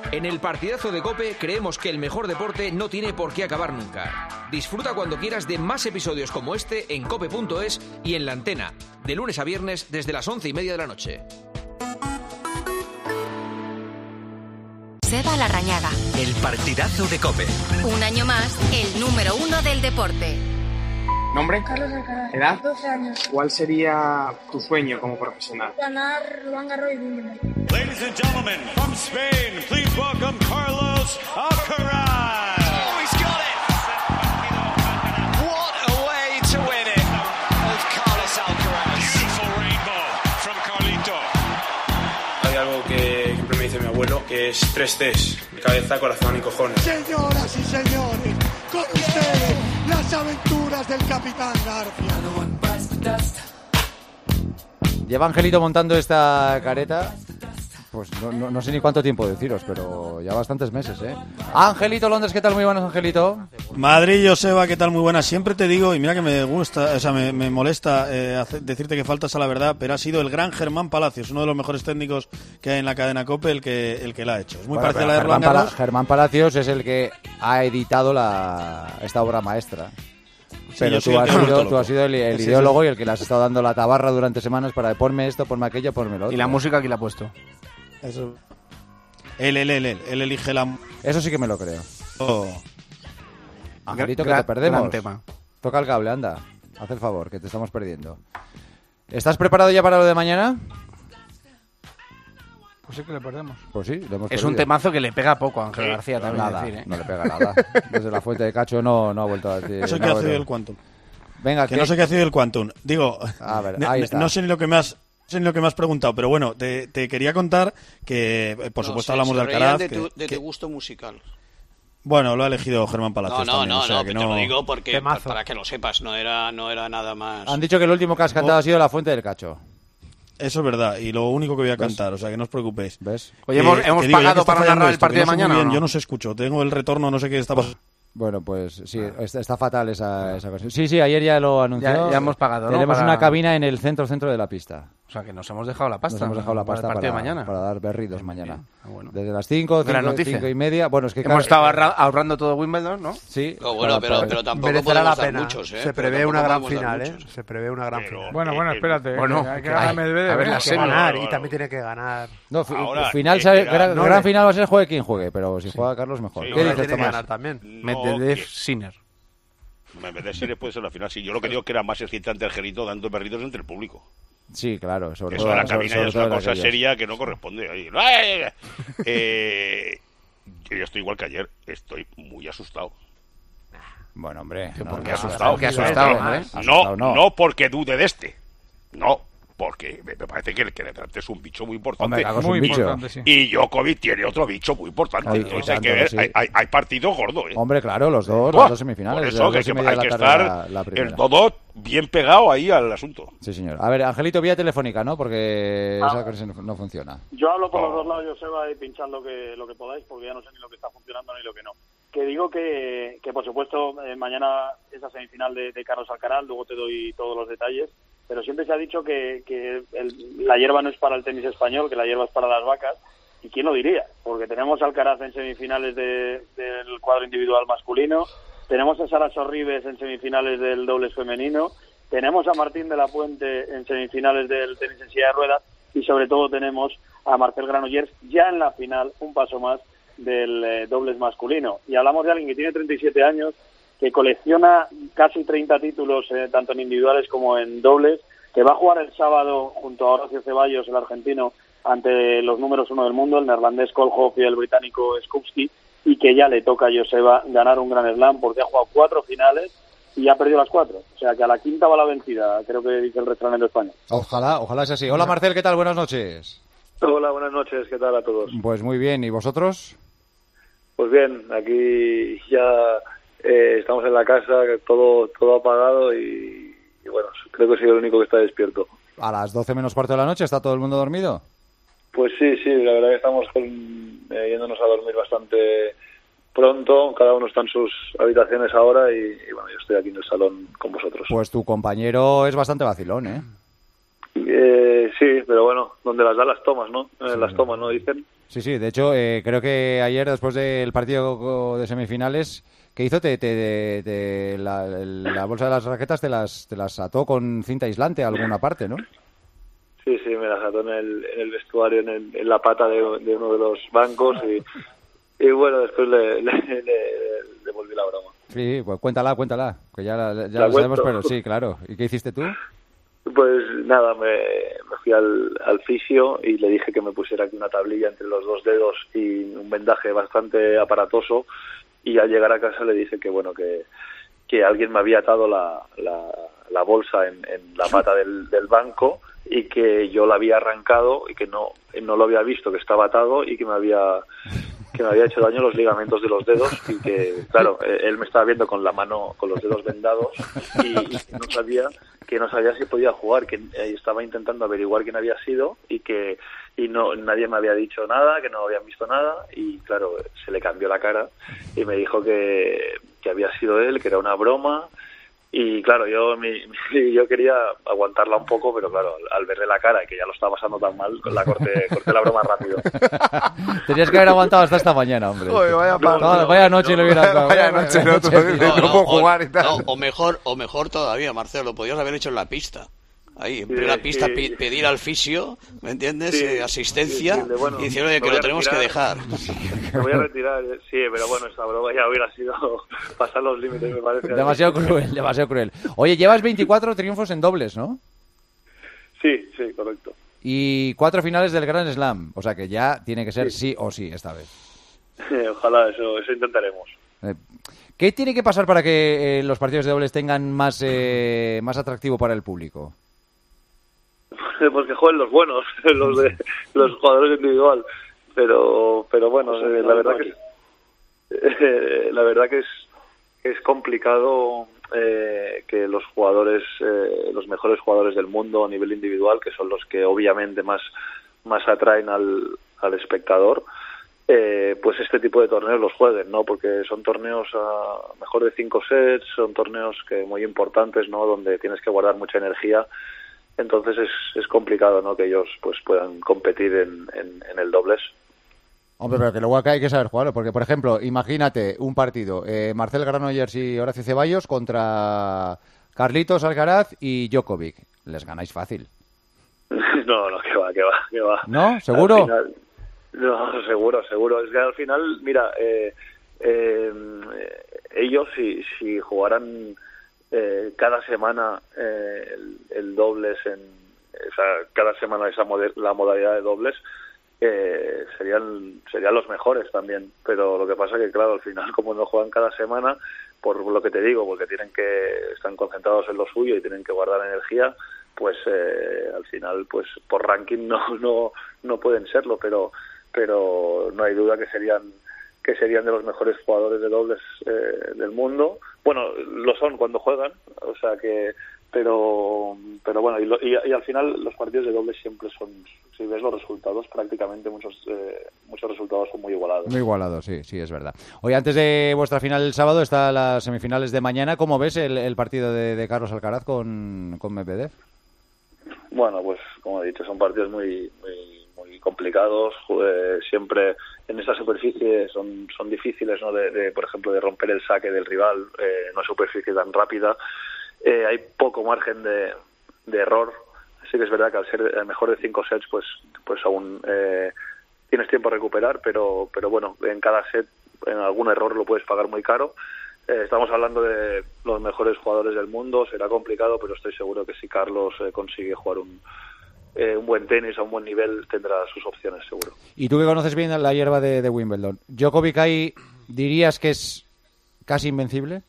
En el partidazo de COPE creemos que el mejor deporte no tiene por qué acabar nunca. Disfruta cuando quieras de más episodios como este en cope.es y en La Antena, de lunes a viernes desde las 11:30 de la noche. Seba Larrañaga. El partidazo de COPE. Un año más, el número 1 del deporte. ¿Nombre? Carlos Alcaraz. ¿Edad? 12 años. ¿Cuál sería tu sueño como profesional? Ganar Roland Garros y Wimbledon. Ladies and gentlemen, from Spain, please welcome Carlos Alcaraz. Oh, he's got it! What a way to win it of Carlos Alcaraz. Beautiful rainbow from Carlito. Hay algo que siempre me dice mi abuelo, que es 3 Cs, cabeza, corazón y cojones. Señoras y señores, con ustedes, las aventuras del Capitán García. Lleva Angelito montando esta careta, pues no sé ni cuánto tiempo deciros, pero ya bastantes meses, ¿eh? Angelito Londres, ¿qué tal? Muy buenas, Angelito. Madrid, Joseba, ¿qué tal? Muy buenas. Siempre te digo, y mira que me gusta, o sea, me molesta decirte que faltas a la verdad, pero ha sido el gran Germán Palacios, uno de los mejores técnicos que hay en la cadena COPE, el que la ha hecho. Es muy parecido a la de Roland Garros. Germán Palacios es el que ha editado esta obra maestra. Pero tú has sido el ideólogo y el que le has estado dando la tabarra durante semanas para ponme esto, ponme aquello, ponme lo otro. ¿Y la música quién la ha puesto? Eso. Él elige la... Eso sí que me lo creo. Oh. Angelito, que te perdemos. Gran tema. Toca el cable, anda. Haz el favor, que te estamos perdiendo. ¿Estás preparado ya para lo de mañana? Pues sí que le perdemos. Pues sí, lo hemos Es perdido. un temazo que le pega poco a Ángel García también. Nada, decir, ¿eh? no le pega nada. Desde la fuente de Cacho no ha vuelto a decir. No sé qué ha sido el Quantum. Venga, que no sé qué ha sido el Quantum. Digo, a ver, ahí está. No sé ni lo que me has preguntado, pero bueno, te quería contar que, por supuesto, hablamos de Alcaraz. De tu gusto musical. Bueno, lo ha elegido Germán Palacios. No, te lo digo porque para que lo sepas, no era nada más. Han dicho que el último que has cantado ha sido La Fuente del Cacho. Eso es verdad, y lo único que voy a cantar, o sea que no os preocupéis. ¿Ves? Oye, hemos pagado para narrar el partido de mañana. Bien, yo no se escucho, tengo el retorno, no sé qué está pasando. Bueno, pues sí, está fatal esa cosa. Sí, ayer ya lo anunció. Ya hemos pagado, ¿no? Tenemos una cabina en el centro de la pista. O sea, que nos hemos dejado la pasta. Nos hemos dejado la pasta para el partido de mañana. Para dar berridos mañana. Bueno. Desde las 5 y media. Bueno, es que hemos estado ahorrando todo Wimbledon, ¿no? Sí. Bueno, pero tampoco podemos dar muchos, ¿eh? Se prevé una gran final, ¿eh? Se prevé una gran final. Bueno, espérate. Bueno, hay que ganar Medvedev. A ver, la semi. Y también tiene que ganar. No, gran final va a ser juegue quien juegue, pero si juega Carlos, mejor. ¿Qué dices, Tomás? Ganar también. Medvedev, Sinner. Medvedev Sinner puede ser la final. Sí, yo lo que digo que era más excitante Angelito dando berritos entre el público. Sí, claro, sobre eso todo. Eso de la cabina es una cosa seria que no corresponde. Yo estoy igual que ayer, estoy muy asustado. Bueno, hombre. ¿Por qué asustado? ¿Qué asustado? No porque dude de este. No, porque me parece que el que le trate es un bicho muy importante. Muy importante, sí. Y Djokovic tiene otro bicho muy importante. Entonces hay que ver, sí. hay partido gordo, ¿eh? Hombre, claro, los dos semifinales. Por eso que hay que estar el todo bien pegado ahí al asunto. Sí, señor. A ver, Angelito, vía telefónica, ¿no? Porque esa cosa no funciona. Yo hablo por los dos lados, Joseba, y pinchad lo que podáis, porque ya no sé ni lo que está funcionando ni lo que no. Que digo que por supuesto, mañana esa semifinal de Carlos Alcaraz, luego te doy todos los detalles, pero siempre se ha dicho que la hierba no es para el tenis español, que la hierba es para las vacas, y quién lo diría, porque tenemos a Alcaraz en semifinales del cuadro individual masculino, tenemos a Sara Sorribes en semifinales del dobles femenino, tenemos a Martín de la Puente en semifinales del tenis en silla de ruedas, y sobre todo tenemos a Marcel Granollers ya en la final, un paso más del dobles masculino. Y hablamos de alguien que tiene 37 años, que colecciona casi 30 títulos, tanto en individuales como en dobles, que va a jugar el sábado junto a Horacio Ceballos, el argentino, ante los números 1 del mundo, el neerlandés Koolhof y el británico Skupski, y que ya le toca a Joseba ganar un gran slam porque ha jugado 4 finales y ha perdido las 4. O sea que a la quinta va la vencida, creo que dice el refranero español. Ojalá sea así. Hola Marcel, ¿qué tal? Buenas noches. Hola, buenas noches, ¿qué tal a todos? Pues muy bien, ¿y vosotros? Pues bien, aquí ya estamos en la casa, todo apagado y bueno, creo que soy el único que está despierto. ¿A las 12 menos cuarto de la noche está todo el mundo dormido? Pues sí, la verdad que estamos yéndonos a dormir bastante pronto, cada uno está en sus habitaciones ahora y bueno, yo estoy aquí en el salón con vosotros. Pues tu compañero es bastante vacilón, ¿eh? Sí, pero bueno, donde las da las tomas, ¿no? Las tomas, ¿no? Dicen. Sí, de hecho, creo que ayer, después del partido de semifinales, ¿qué hizo? La bolsa de las raquetas te las ató con cinta aislante a alguna parte, ¿no? Sí, me las ató en el vestuario, en la pata de uno de los bancos y bueno, después le volví la broma. Sí, pues cuéntala, que ya ¿La lo sabemos, cuento? pero sí, claro. ¿Y qué hiciste tú? Pues nada, me fui al fisio y le dije que me pusiera aquí una tablilla entre los dos dedos y un vendaje bastante aparatoso, y al llegar a casa le dije que bueno, que alguien me había atado la bolsa en la pata del banco y que yo la había arrancado y que no lo había visto, que estaba atado y que me había hecho daño los ligamentos de los dedos, y que claro, él me estaba viendo con la mano, con los dedos vendados, y que no sabía si podía jugar, que estaba intentando averiguar quién había sido y nadie me había dicho nada, que no habían visto nada, y claro, se le cambió la cara y me dijo que había sido él, que era una broma. Y claro, yo quería aguantarla un poco, pero claro, al verle la cara y que ya lo estaba pasando tan mal, la corté la broma rápido. Tenías que haber aguantado hasta esta mañana, hombre. Joder, vaya noche lo hubiera dado. Vaya noche, no puedo jugar y tal. O mejor todavía, Marcelo, lo podías haber hecho en la pista. Ahí, en plena pista, pedir al fisio, ¿me entiendes? Sí, asistencia, sí, bueno, y decir, oye, que lo tenemos que dejar. Me voy a retirar, sí, pero bueno, esta broma ya hubiera sido pasar los límites, me parece. Demasiado cruel. Oye, llevas 24 triunfos en dobles, ¿no? Sí, correcto. Y 4 finales del Grand Slam, o sea que ya tiene que ser sí o sí esta vez. Ojalá, eso intentaremos. ¿Qué tiene que pasar para que los partidos de dobles tengan más atractivo para el público? Pues que jueguen los buenos, los jugadores individual, pero bueno, la verdad que es complicado que los jugadores, los mejores jugadores del mundo a nivel individual, que son los que obviamente más atraen al espectador, pues este tipo de torneos los jueguen, ¿no? Porque son torneos a mejor de 5 sets, son torneos que muy importantes, ¿no? Donde tienes que guardar mucha energía. Entonces es complicado, ¿no? Que ellos pues puedan competir en el dobles. Hombre, pero que luego acá hay que saber jugarlo, porque por ejemplo, imagínate un partido, Marcel Granollers y Horacio Ceballos contra Carlitos Alcaraz y Djokovic. Les ganáis fácil. No, que va. ¿No? ¿Seguro? Final, no, seguro. Es que al final, mira, ellos si jugaran cada semana el dobles, o sea, cada semana la modalidad de dobles, serían los mejores también, pero lo que pasa que claro, al final como no juegan cada semana, por lo que te digo, porque están concentrados en lo suyo y tienen que guardar energía, pues al final pues por ranking no pueden serlo, pero no hay duda que serían de los mejores jugadores de dobles del mundo. Bueno, lo son cuando juegan, o sea que pero bueno, y al final los partidos de dobles siempre son, si ves los resultados, prácticamente muchos resultados son muy igualados. Muy igualados, sí, es verdad. Hoy, antes de vuestra final el sábado, están las semifinales de mañana. ¿Cómo ves el partido de Carlos Alcaraz con Medvedev? Bueno, pues como he dicho, son partidos muy complicados. Siempre en esa superficie son difíciles, ¿no? De por ejemplo, de romper el saque del rival, no es superficie tan rápida. Hay poco margen de error. Sí que es verdad que al ser el mejor de 5 sets, pues aún tienes tiempo a recuperar, pero bueno, en cada set en algún error lo puedes pagar muy caro. Estamos hablando de los mejores jugadores del mundo, será complicado, pero estoy seguro que si Carlos consigue jugar un buen tenis a un buen nivel, tendrá sus opciones, seguro. Y tú que conoces bien la hierba de Wimbledon, ¿Djokovic ahí dirías que es casi invencible?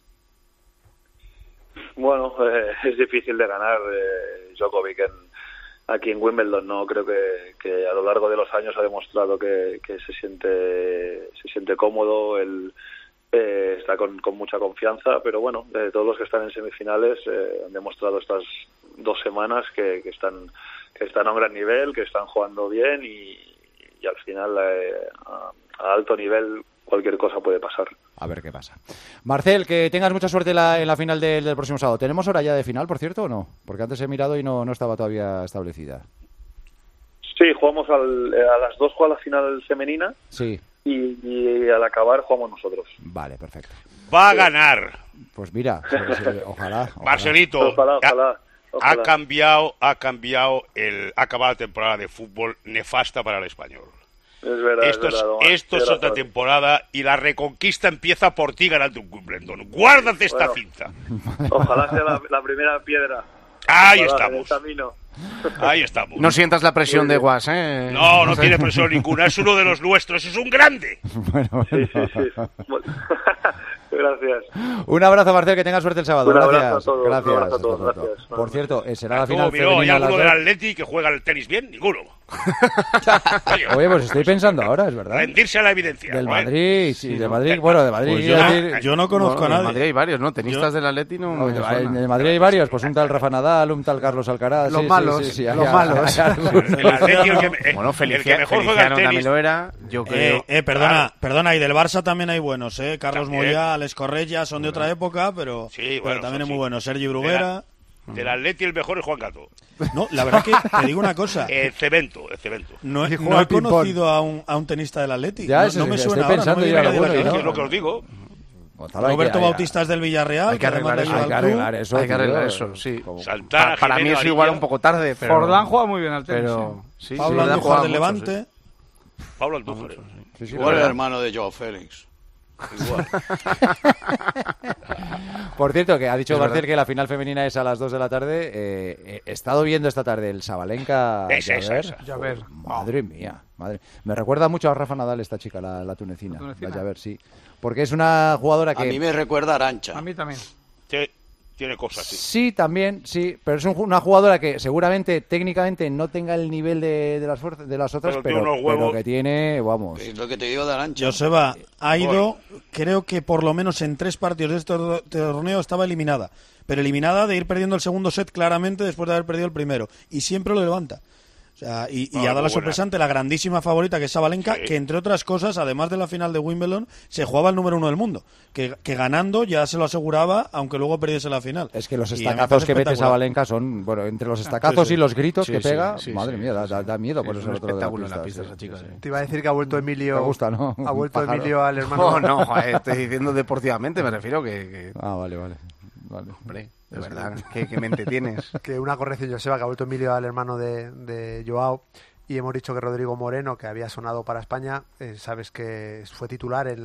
Bueno, es difícil de ganar Djokovic aquí en Wimbledon, ¿no? Creo que a lo largo de los años ha demostrado que se siente cómodo, él está con mucha confianza, pero bueno, todos los que están en semifinales han demostrado estas 2 semanas que están a un gran nivel, que están jugando bien y al final a alto nivel cualquier cosa puede pasar. A ver qué pasa. Marcel, que tengas mucha suerte en la final del próximo sábado. ¿Tenemos hora ya de final, por cierto, o no? Porque antes he mirado y no estaba todavía establecida. Sí, jugamos a las 2 juega la final femenina. Sí. Y al acabar jugamos nosotros. Vale, perfecto. Va a ganar. Pues mira, ojalá. Marcelito, Ojalá. ha acabado la temporada de fútbol nefasta para el Español. Es verdad, esto es otra temporada y la reconquista empieza por ti ganando un Wimbledon. Guárdate esta cinta. Ojalá sea la primera piedra. Ahí Ojalá, estamos. en el camino. Ahí estamos. No sientas la presión de Guas, ¿eh? No tiene presión ninguna. Es uno de los nuestros. Es un grande. Bueno. Sí. Gracias. Un abrazo, Marcel, que tengas suerte el sábado. Un Gracias. abrazo a todos. Gracias. Un abrazo a todos. Gracias. Por cierto, será la final Miró, femenina. ¿hay alguno del Atleti que juega al tenis bien? Ninguno. Oye, pues estoy pensando ahora, es verdad. Rendirse a la evidencia. Del Madrid, sí, de Madrid. Bueno, de Madrid. Pues yo no conozco a nadie. En Madrid hay varios, ¿no? Tenistas del Atleti no. En Madrid hay varios, pues un tal Rafa Nadal, un tal Carlos Alcaraz. Los malos. Los malos. El Atleti, Bueno, el que mejor juega al tenis. También lo era, yo creo. Perdona, y del Barça también hay buenos, ¿eh? Carlos Moyá, Alex Correia, son de otra época, pero también es muy bueno. Sergi Bruguera. Del Atleti el mejor es Juan Gato. No, la verdad que te digo una cosa. Cemento. No he conocido a un tenista del Atleti. No me suena ahora. No es lo que os digo. Roberto Bautista es del Villarreal. Hay que arreglar eso. Sí. Para mí es igual un poco tarde. Forlán juega muy bien al tenis. Pero Pablo Andújar del Levante. Pablo Andújar. Igual el hermano de Joao Félix. Igual. Por cierto, que ha dicho Marcel que la final femenina es a las 2 de la tarde. He estado viendo esta tarde el Sabalenka Javer. Madre mía. Me recuerda mucho a Rafa Nadal esta chica, la tunecina. La Javer, sí. Porque es una jugadora que... A mí me recuerda a Arantxa. A mí también. Tiene cosas, sí. Sí, también, sí. Pero es una jugadora que seguramente técnicamente no tenga el nivel de las otras, pero que tiene, vamos. Es lo que te digo de Arantxa. Joseba ha ido, creo que por lo menos en 3 partidos de este torneo estaba eliminada. Pero eliminada de ir perdiendo el segundo set claramente después de haber perdido el primero. Y siempre lo levanta. O sea, y ha dado la sorpresa ante la grandísima favorita que es Sabalenka, que entre otras cosas, además de la final de Wimbledon, se jugaba el número 1 del mundo. Que ganando ya se lo aseguraba, aunque luego perdiese la final. Es que los estacazos que mete Sabalenka son, bueno, entre los estacazos y los gritos que pega, madre mía, da miedo por eso el otro espectáculo en la pista esa chica. Te iba a decir que ha vuelto Emilio. Me gusta, ¿no? Ha vuelto Emilio al hermano. No, estoy diciendo deportivamente, me refiero que... vale. Hombre, de verdad, ¿qué mente tienes? Que una corrección, Joseba, que ha vuelto Emilio al hermano de Joao. Y hemos dicho que Rodrigo Moreno, que había sonado para España, sabes que fue titular en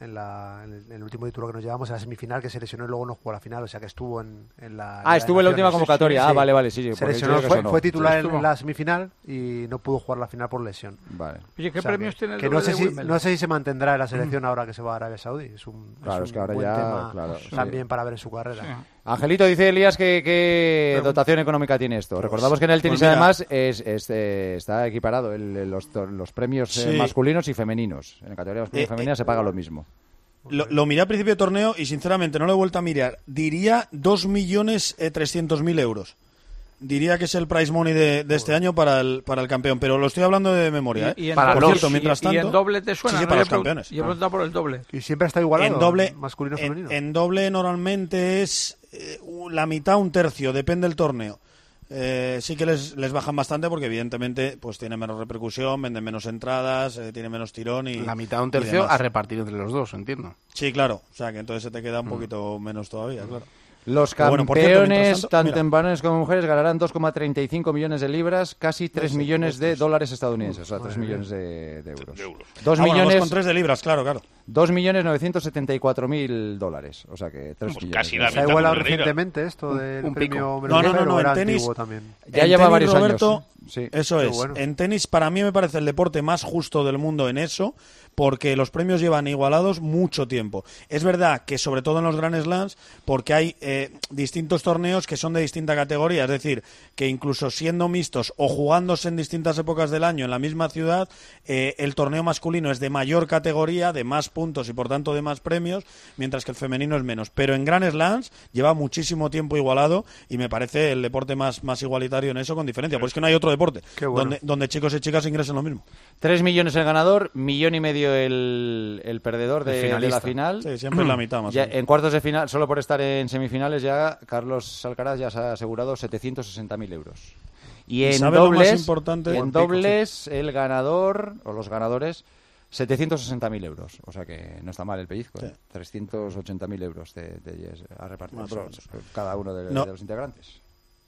el último título que nos llevamos, en la semifinal, que se lesionó y luego no jugó la final, o sea que estuvo en la... estuvo en la última convocatoria, sí. Vale, sí. Se lesionó, fue titular en la semifinal y no pudo jugar la final por lesión. Vale. Oye, ¿qué premios tiene el que no sé si se mantendrá en la selección ahora que se va a Arabia Saudí. Es un que ahora buen ya, tema también para ver en su carrera. Sí. Angelito, dice Elías que dotación económica tiene esto. Recordamos que en el tenis además está equiparado los premios masculinos y femeninos. En la categoría masculina y femenina se paga lo mismo. Lo miré al principio de torneo y sinceramente no lo he vuelto a mirar. Diría 2.300.000 euros. Diría que es el prize money de este año para el campeón, pero lo estoy hablando de memoria. Y mientras tanto, ¿y en doble te suena? Sí, para los campeones. Yo he preguntado por el doble. Y siempre está igualado. En doble, masculino femenino. En doble normalmente es la mitad, un tercio, depende del torneo. Sí que les bajan bastante porque evidentemente pues tiene menos repercusión, venden menos entradas, tiene menos tirón y la mitad, un tercio a repartir entre los dos, entiendo. Sí, claro, o sea que entonces se te queda un poquito menos todavía, claro. Los campeones, tanto en varones como en mujeres, ganarán 2,35 millones de libras, casi 3 millones de dólares estadounidenses, o sea, 3 millones de euros. 2 millones... 2,3 de libras, claro. 2.974.000 dólares, o sea que 3 millones. Casi la mitad. ¿Se ha igualado recientemente esto del premio? No, en tenis también. Ya lleva varios Roberto, años. Sí. Eso es. Bueno. En tenis para mí me parece el deporte más justo del mundo en eso, porque los premios llevan igualados mucho tiempo. Es verdad que sobre todo en los Grand Slams, porque hay distintos torneos que son de distinta categoría, es decir, que incluso siendo mixtos o jugándose en distintas épocas del año en la misma ciudad, el torneo masculino es de mayor categoría, de más puntos y por tanto de más premios, mientras que el femenino es menos. Pero en Grand Slams lleva muchísimo tiempo igualado y me parece el deporte más igualitario en eso, con diferencia. Pues es que no hay otro deporte donde chicos y chicas ingresen lo mismo. 3 millones el ganador, 1,5 millones el perdedor de la final. Sí, siempre es la mitad más. Ya, en cuartos de final, solo por estar en semifinales, ya Carlos Alcaraz ya se ha asegurado 760.000 euros. Y en dobles, el ganador, o los ganadores, 760.000 euros. O sea que no está mal el pellizco. Sí. 380.000 euros a repartir cada uno de los integrantes.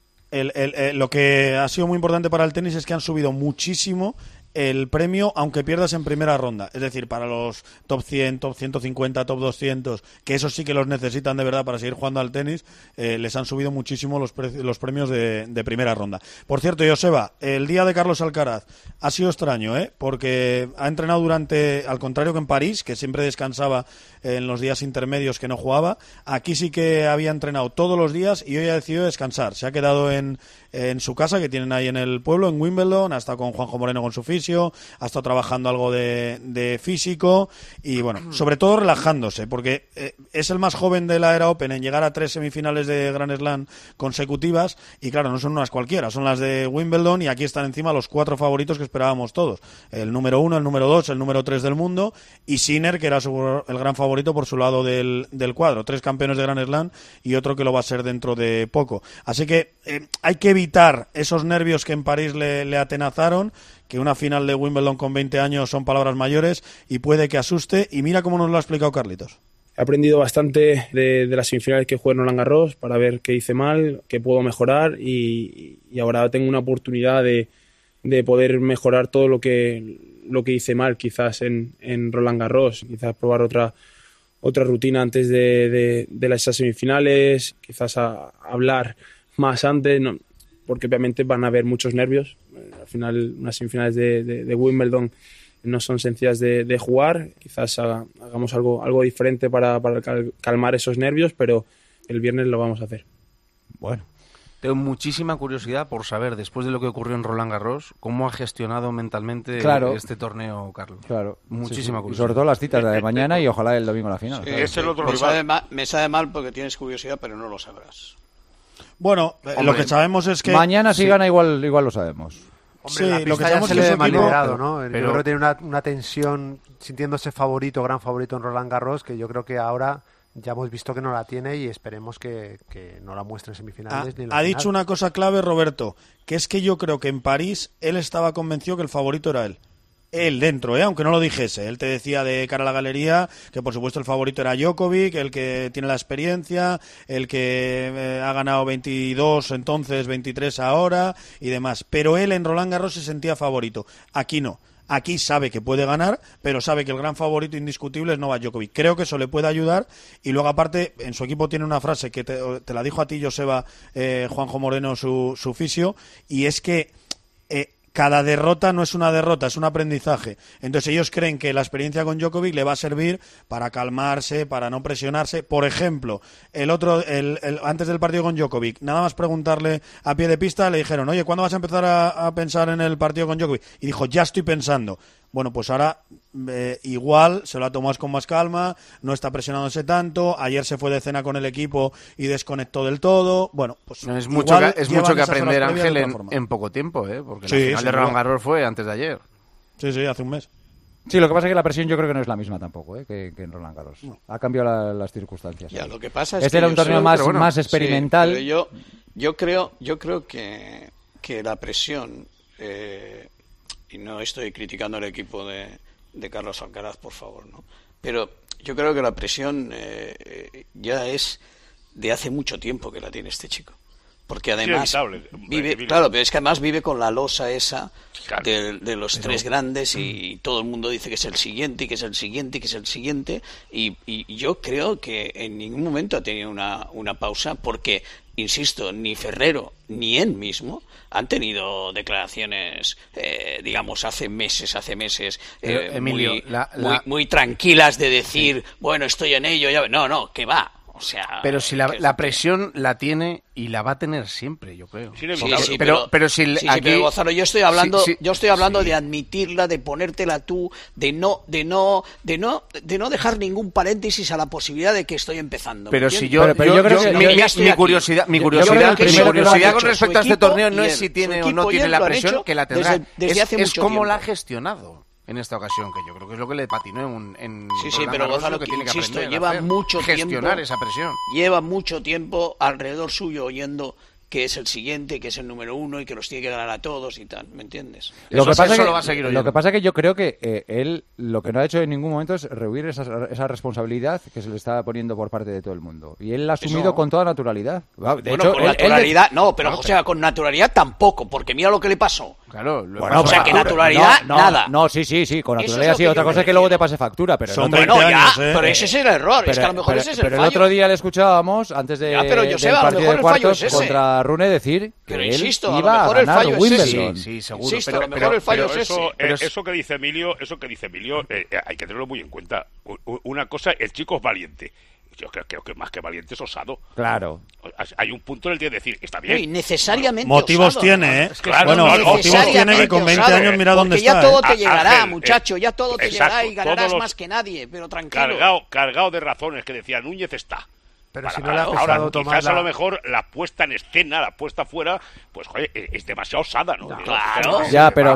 Lo que ha sido muy importante para el tenis es que han subido muchísimo el premio, aunque pierdas en primera ronda. Es decir, para los top 100, top 150, top 200, que esos sí que los necesitan de verdad para seguir jugando al tenis, les han subido muchísimo los premios de primera ronda. Por cierto, Joseba, el día de Carlos Alcaraz ha sido extraño, porque ha entrenado al contrario que en París, que siempre descansaba en los días intermedios que no jugaba, aquí sí que había entrenado todos los días y hoy ha decidido descansar. Se ha quedado en su casa, que tienen ahí en el pueblo, en Wimbledon, ha estado con Juanjo Moreno con su fisio, ha estado trabajando algo de físico y, bueno, sobre todo relajándose, porque es el más joven de la era Open en llegar a 3 semifinales de Grand Slam consecutivas y, claro, no son unas cualquiera, son las de Wimbledon y aquí están encima los 4 favoritos que esperábamos todos. El número 1, el número 2, el número 3 del mundo y Sinner, que era el gran favorito por su lado del cuadro. 3 campeones de Grand Slam y otro que lo va a ser dentro de poco. Así que hay que evitar esos nervios que en París le atenazaron, que una final de Wimbledon con 20 años son palabras mayores y puede que asuste. Y mira cómo nos lo ha explicado Carlitos. He aprendido bastante de las semifinales que jugué en Roland Garros para ver qué hice mal, qué puedo mejorar y ahora tengo una oportunidad de poder mejorar todo lo que hice mal quizás en Roland Garros, quizás probar otra rutina antes de esas semifinales, quizás hablar más antes, no, porque obviamente van a haber muchos nervios. Al final, unas semifinales de Wimbledon no son sencillas de jugar. Quizás hagamos algo diferente para calmar esos nervios, pero el viernes lo vamos a hacer. Bueno, tengo muchísima curiosidad por saber, después de lo que ocurrió en Roland Garros, cómo ha gestionado mentalmente este torneo, Carlos. Claro. Muchísima curiosidad. Y sobre todo las citas de mañana y ojalá el domingo la final. Sí, es el otro rival. Me sabe mal porque tienes curiosidad, pero no lo sabrás. Bueno, lo que sabemos es que... Mañana si gana igual lo sabemos. Hombre, lo que ya se le ve más liberado, ¿no? Yo creo que tiene una tensión, sintiéndose gran favorito en Roland Garros, que yo creo que ahora ya hemos visto que no la tiene y esperemos que no la muestre en semifinales ni en la final. Dicho una cosa clave, Roberto, que es que yo creo que en París él estaba convencido que el favorito era él. Él dentro, aunque no lo dijese. Él te decía de cara a la galería que por supuesto el favorito era Djokovic, el que tiene la experiencia, el que ha ganado 22 entonces, 23 ahora y demás. Pero él en Roland Garros se sentía favorito. Aquí no. Aquí sabe que puede ganar, pero sabe que el gran favorito indiscutible es Novak Djokovic. Creo que eso le puede ayudar y luego aparte en su equipo tiene una frase que te la dijo a ti, Joseba, Juanjo Moreno, su fisio, y es que cada derrota no es una derrota, es un aprendizaje. Entonces ellos creen que la experiencia con Djokovic le va a servir para calmarse, para no presionarse. Por ejemplo, antes del partido con Djokovic, nada más preguntarle a pie de pista, le dijeron, oye, ¿cuándo vas a empezar a pensar en el partido con Djokovic? Y dijo, ya estoy pensando. Bueno, pues ahora igual se lo ha tomado con más calma, no está presionándose tanto. Ayer se fue de cena con el equipo y desconectó del todo. Bueno, pues no, es mucho que aprender, Ángel, en poco tiempo, porque la final de Roland Garros fue antes de ayer. Sí, hace un mes. Sí, lo que pasa es que la presión yo creo que no es la misma tampoco que en Roland Garros. No. Ha cambiado las circunstancias. Ya, lo que pasa es este era un torneo más experimental. Sí, pero yo creo que la presión... y no estoy criticando al equipo de Carlos Alcaraz, por favor, ¿no? Pero yo creo que la presión ya es de hace mucho tiempo que la tiene este chico. Porque además claro, pero es que además vive con la losa esa de los tres grandes y todo el mundo dice que es el siguiente, y que es el siguiente, y que es el siguiente. Y yo creo que en ningún momento ha tenido una pausa porque, insisto, ni Ferrero ni él mismo han tenido declaraciones, digamos, hace meses, Emilio, muy tranquilas de decir, bueno, estoy en ello. No, que va. O sea, pero si la presión la tiene y la va a tener siempre, yo creo. Sí, pero si aquí, pero Gonzalo, yo estoy hablando de admitirla, de ponértela tú, de no dejar ningún paréntesis a la posibilidad de que estoy empezando. Pero si yo creo que mi curiosidad con respecto a este torneo no es si tiene o no tiene la presión, que la tendrá, es cómo la ha gestionado en esta ocasión, que yo creo que es lo que le patinó en pero Gonzalo, que tiene que aprender lleva mucho gestionar esa presión. Lleva mucho tiempo alrededor suyo oyendo que es el siguiente, que es el número 1 y que los tiene que ganar a todos y tal, ¿me entiendes? Lo que pasa es que yo creo que él lo que no ha hecho en ningún momento es rehuir esa responsabilidad que se le está poniendo por parte de todo el mundo. Y él la ha asumido con toda naturalidad. De hecho, con naturalidad, José, con naturalidad tampoco, porque mira lo que le pasó. Claro, o sea, que naturalidad, nada. No, sí, con naturalidad sí. Otra cosa es que luego te pase factura, pero son 20 años, pero ese es el error, es que a lo mejor ese es el fallo. Pero el otro día le escuchábamos, antes del partido de cuartos, contra Rune decir que él iba a ganar Wimbledon. Sí, seguro. Insisto, a lo mejor el fallo es ese. Eso que dice Emilio, hay que tenerlo muy en cuenta. Una cosa, el chico es valiente. Yo creo que más que valiente es osado. Claro. Hay un punto en el que decir, está bien. Y necesariamente motivos osado, tiene, ¿eh? Claro, motivos tiene que con 20 años mira dónde está. Porque ya todo te llegará, muchacho, ya todo te llegará y ganarás más que nadie, pero tranquilo. Cargado de razones que decía Núñez está. Pero si no le ha pesado quizás a lo mejor la puesta en escena, la puesta fuera, pues joder, es demasiado osada, ¿no? Claro. Ya, pero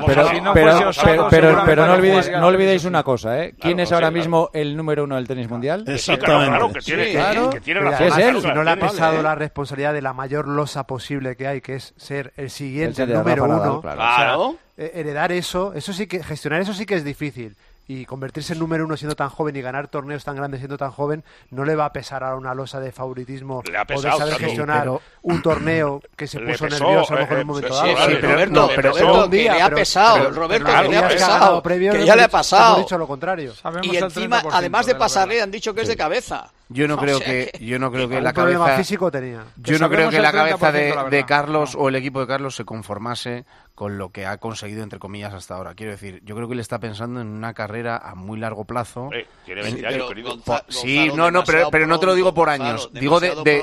no olvidéis una cosa, ¿eh? ¿Quién es ahora mismo el número 1 del tenis mundial? Exactamente. Que tiene razón. Es él. Si no le ha pesado la responsabilidad de la mayor losa posible que hay, que es ser el siguiente, el número 1. Claro. Heredar eso sí que gestionar eso sí que es difícil. Y convertirse en número 1 siendo tan joven y ganar torneos tan grandes siendo tan joven no le va a pesar a una losa de favoritismo poder saber gestionar un torneo que se puso nervioso a lo mejor en un momento dado. Roberto, que le ha pesado, Roberto, que le ha pesado, que ya le ha pasado. Han dicho lo contrario. Y encima, además de pasarle, han dicho que es de cabeza. Yo no creo que la problema cabeza físico tenía. Yo no creo que la cabeza de Carlos o el equipo de Carlos se conformase con lo que ha conseguido entre comillas hasta ahora. Quiero decir, yo creo que él está pensando en una carrera a muy largo plazo. Tiene 20 años, querido. Sí, pero no te lo digo por años. Digo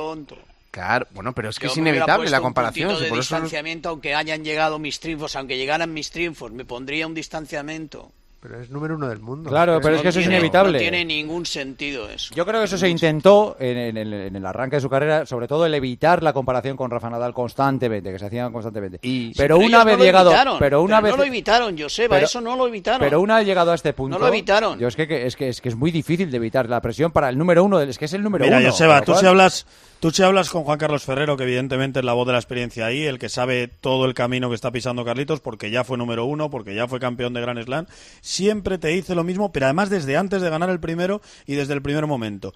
Claro, bueno, pero es que es inevitable la comparación. Un de distanciamiento, aunque hayan llegado mis triunfos, aunque llegaran mis triunfos, me pondría un distanciamiento. Pero es número 1 del mundo. Claro, pero es que eso es inevitable. No tiene ningún sentido eso. Yo creo que eso se intentó en el arranque de su carrera, sobre todo el evitar la comparación con Rafa Nadal constantemente, que se hacían constantemente. Pero una vez llegado... no lo evitaron, Joseba, eso no lo evitaron. Pero una vez llegado a este punto... No lo evitaron. Yo es que es muy difícil de evitar la presión para el número 1, es que es el número 1. Mira, Joseba, tú si hablas con Juan Carlos Ferrero, que evidentemente es la voz de la experiencia ahí, el que sabe todo el camino que está pisando Carlitos, porque ya fue número 1, porque ya fue campeón de Grand Slam, siempre te dice lo mismo, pero además desde antes de ganar el primero y desde el primer momento.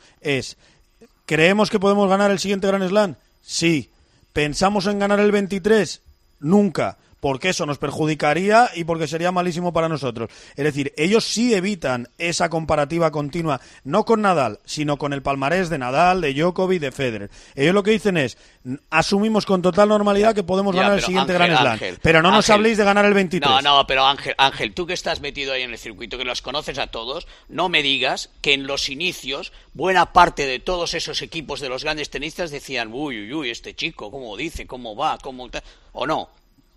¿Creemos que podemos ganar el siguiente Grand Slam? Sí. ¿Pensamos en ganar el 23? Nunca. Porque eso nos perjudicaría y porque sería malísimo para nosotros. Es decir, ellos sí evitan esa comparativa continua, no con Nadal, sino con el palmarés de Nadal, de Djokovic, de Federer. Ellos lo que dicen es, asumimos con total normalidad que podemos ganar el siguiente Grand Slam, pero no nos habléis de ganar el 23. No, pero Ángel, tú que estás metido ahí en el circuito, que los conoces a todos, no me digas que en los inicios buena parte de todos esos equipos de los grandes tenistas decían, uy, este chico, ¿cómo dice? ¿Cómo va? ¿O no?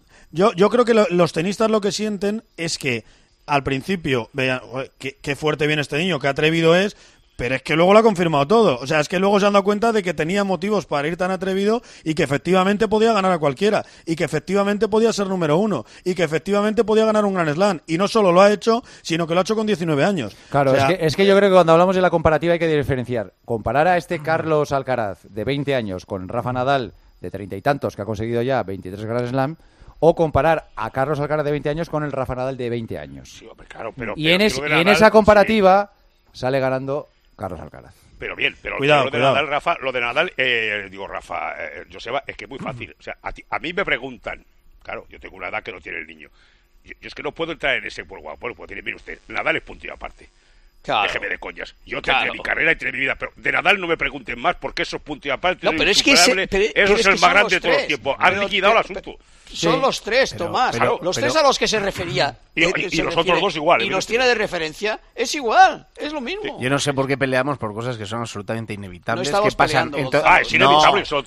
Yo creo que los tenistas lo que sienten es que al principio vean qué fuerte viene este niño, qué atrevido es, pero es que luego lo ha confirmado todo. O sea, es que luego se han dado cuenta de que tenía motivos para ir tan atrevido y que efectivamente podía ganar a cualquiera, y que efectivamente podía ser número 1, y que efectivamente podía ganar un Grand Slam. Y no solo lo ha hecho, sino que lo ha hecho con 19 años. Claro, o sea, es que yo creo que cuando hablamos de la comparativa hay que diferenciar. Comparar a este Carlos Alcaraz de 20 años con Rafa Nadal de 30 y tantos, que ha conseguido ya 23 Grand Slam, o comparar a Carlos Alcaraz de 20 años con el Rafa Nadal de 20 años. Sí, hombre, claro, en esa comparativa sale ganando Carlos Alcaraz. Pero bien, pero cuidado. Nadal, Rafa, Joseba, es que es muy fácil. O sea, a mí me preguntan, claro, yo tengo una edad que no tiene el niño. Yo es que no puedo entrar en ese juego. Bueno, pues mire usted, Nadal es punto y aparte. Claro. Déjeme de coñas. Yo tendré mi carrera y tendré mi vida, pero de Nadal no me pregunten más porque eso es punto y aparte. No, pero es que eso es el más grande de todos los tiempos. Han liquidado el asunto. Son los tres, Tomás. Los tres a los que se refería. Y los otros dos igual. Y nos tiene de referencia. Es igual. Es lo mismo. Yo no sé por qué peleamos por cosas que son absolutamente inevitables. No que pasan. Es inevitable. Eso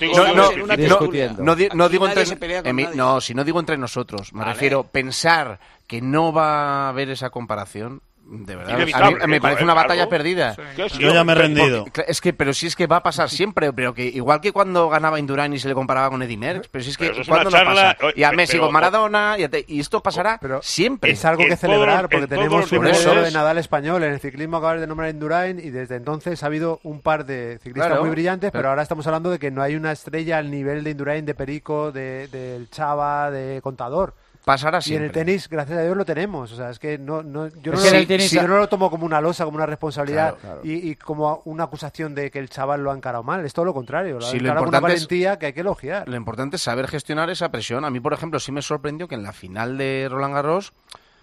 si no digo entre nosotros. Me refiero pensar que no va a haber esa comparación. De verdad, a mí me parece una batalla perdida. Yo ya me he rendido. Pero si es que va a pasar siempre, pero que igual que cuando ganaba Indurain y se le comparaba con Eddy Merckx, pero si es que cuando no pasa. Y a Messi con Maradona, y esto pasará siempre. Es algo que celebrar, porque tenemos un modelo de Nadal español. En el ciclismo acabas de nombrar Indurain y desde entonces ha habido un par de ciclistas muy brillantes, pero ahora estamos hablando de que no hay una estrella al nivel de Indurain, de Perico, del Chava, de Contador. Pasará siempre. Y en el tenis, gracias a Dios, lo tenemos. O sea, es que yo no lo tomo como una losa, como una responsabilidad y como una acusación de que el chaval lo ha encarado mal. Es todo lo contrario. Lo ha encarado con una valentía que hay que elogiar. Lo importante es saber gestionar esa presión. A mí, por ejemplo, sí me sorprendió que en la final de Roland Garros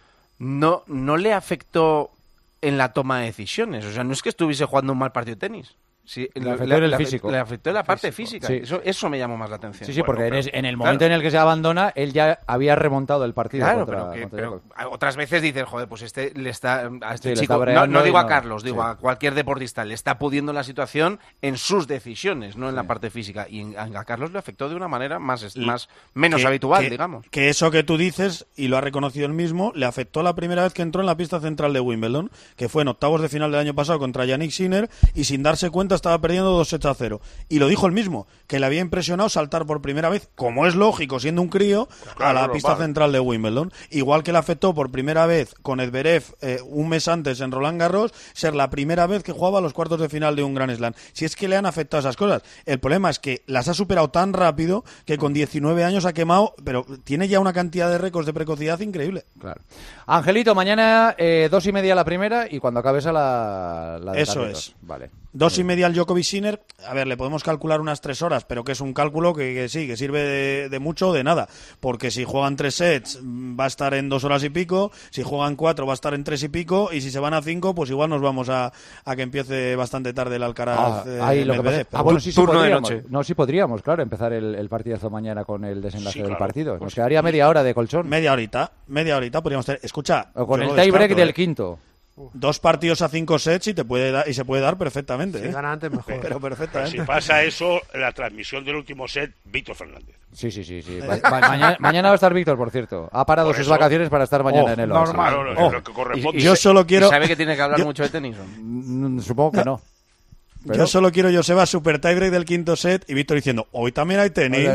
no le afectó en la toma de decisiones. O sea, no es que estuviese jugando un mal partido de tenis. Sí, le afectó en la parte física. Sí. Eso me llamó más la atención. Sí, porque en el momento en el que se abandona, él ya había remontado el partido. Claro, pero otras veces dices, joder, pues le está a este chico, no digo a Carlos, digo a cualquier deportista, le está pudiendo la situación en sus decisiones, no en la parte física. Y a Carlos le afectó de una manera menos habitual, digamos. Que eso que tú dices, y lo ha reconocido él mismo, le afectó la primera vez que entró en la pista central de Wimbledon, que fue en octavos de final del año pasado contra Yannick Sinner, y sin darse cuenta estaba perdiendo 2-0. Y lo dijo él mismo, que le había impresionado saltar por primera vez, como es lógico, siendo un crío, a la pista central de Wimbledon. Igual que le afectó por primera vez con Edverev un mes antes en Roland Garros, ser la primera vez que jugaba a los cuartos de final de un Grand Slam. Si es que le han afectado esas cosas. El problema es que las ha superado tan rápido que con 19 años ha quemado, pero tiene ya una cantidad de récords de precocidad increíble. Claro. Angelito, mañana 2:30 la primera y cuando acabes a la de Eso Carlitos. es. Vale. 2:30 al Djokovic Sinner. A ver, le podemos calcular unas 3 horas, pero que es un cálculo que sí, que sirve de mucho o de nada. Porque si juegan 3 sets va a estar en 2 horas y pico, si juegan 4 va a estar en 3 y pico, y si se van a 5, pues igual nos vamos a que empiece bastante tarde el Alcaraz. Bueno, sí, turno de noche. No, sí podríamos, claro, empezar el partidazo mañana con el desenlace del partido. Nos quedaría media hora de colchón. Media horita podríamos tener. Escucha. O con el tie-break del quinto. 2 partidos a 5 sets y se puede dar perfectamente. Si gana antes, mejor. Pero perfectamente. Pero si pasa eso, la transmisión del último set, Víctor Fernández. Sí. Mañana va a estar Víctor, por cierto. Ha parado sus vacaciones para estar mañana en el normal. Lo que corresponde. Yo solo quiero. ¿Y sabe que tiene que hablar mucho de tenis? Supongo que no. Yo solo quiero, Joseba, super tiebreak del quinto set y Víctor diciendo, hoy también hay tenis.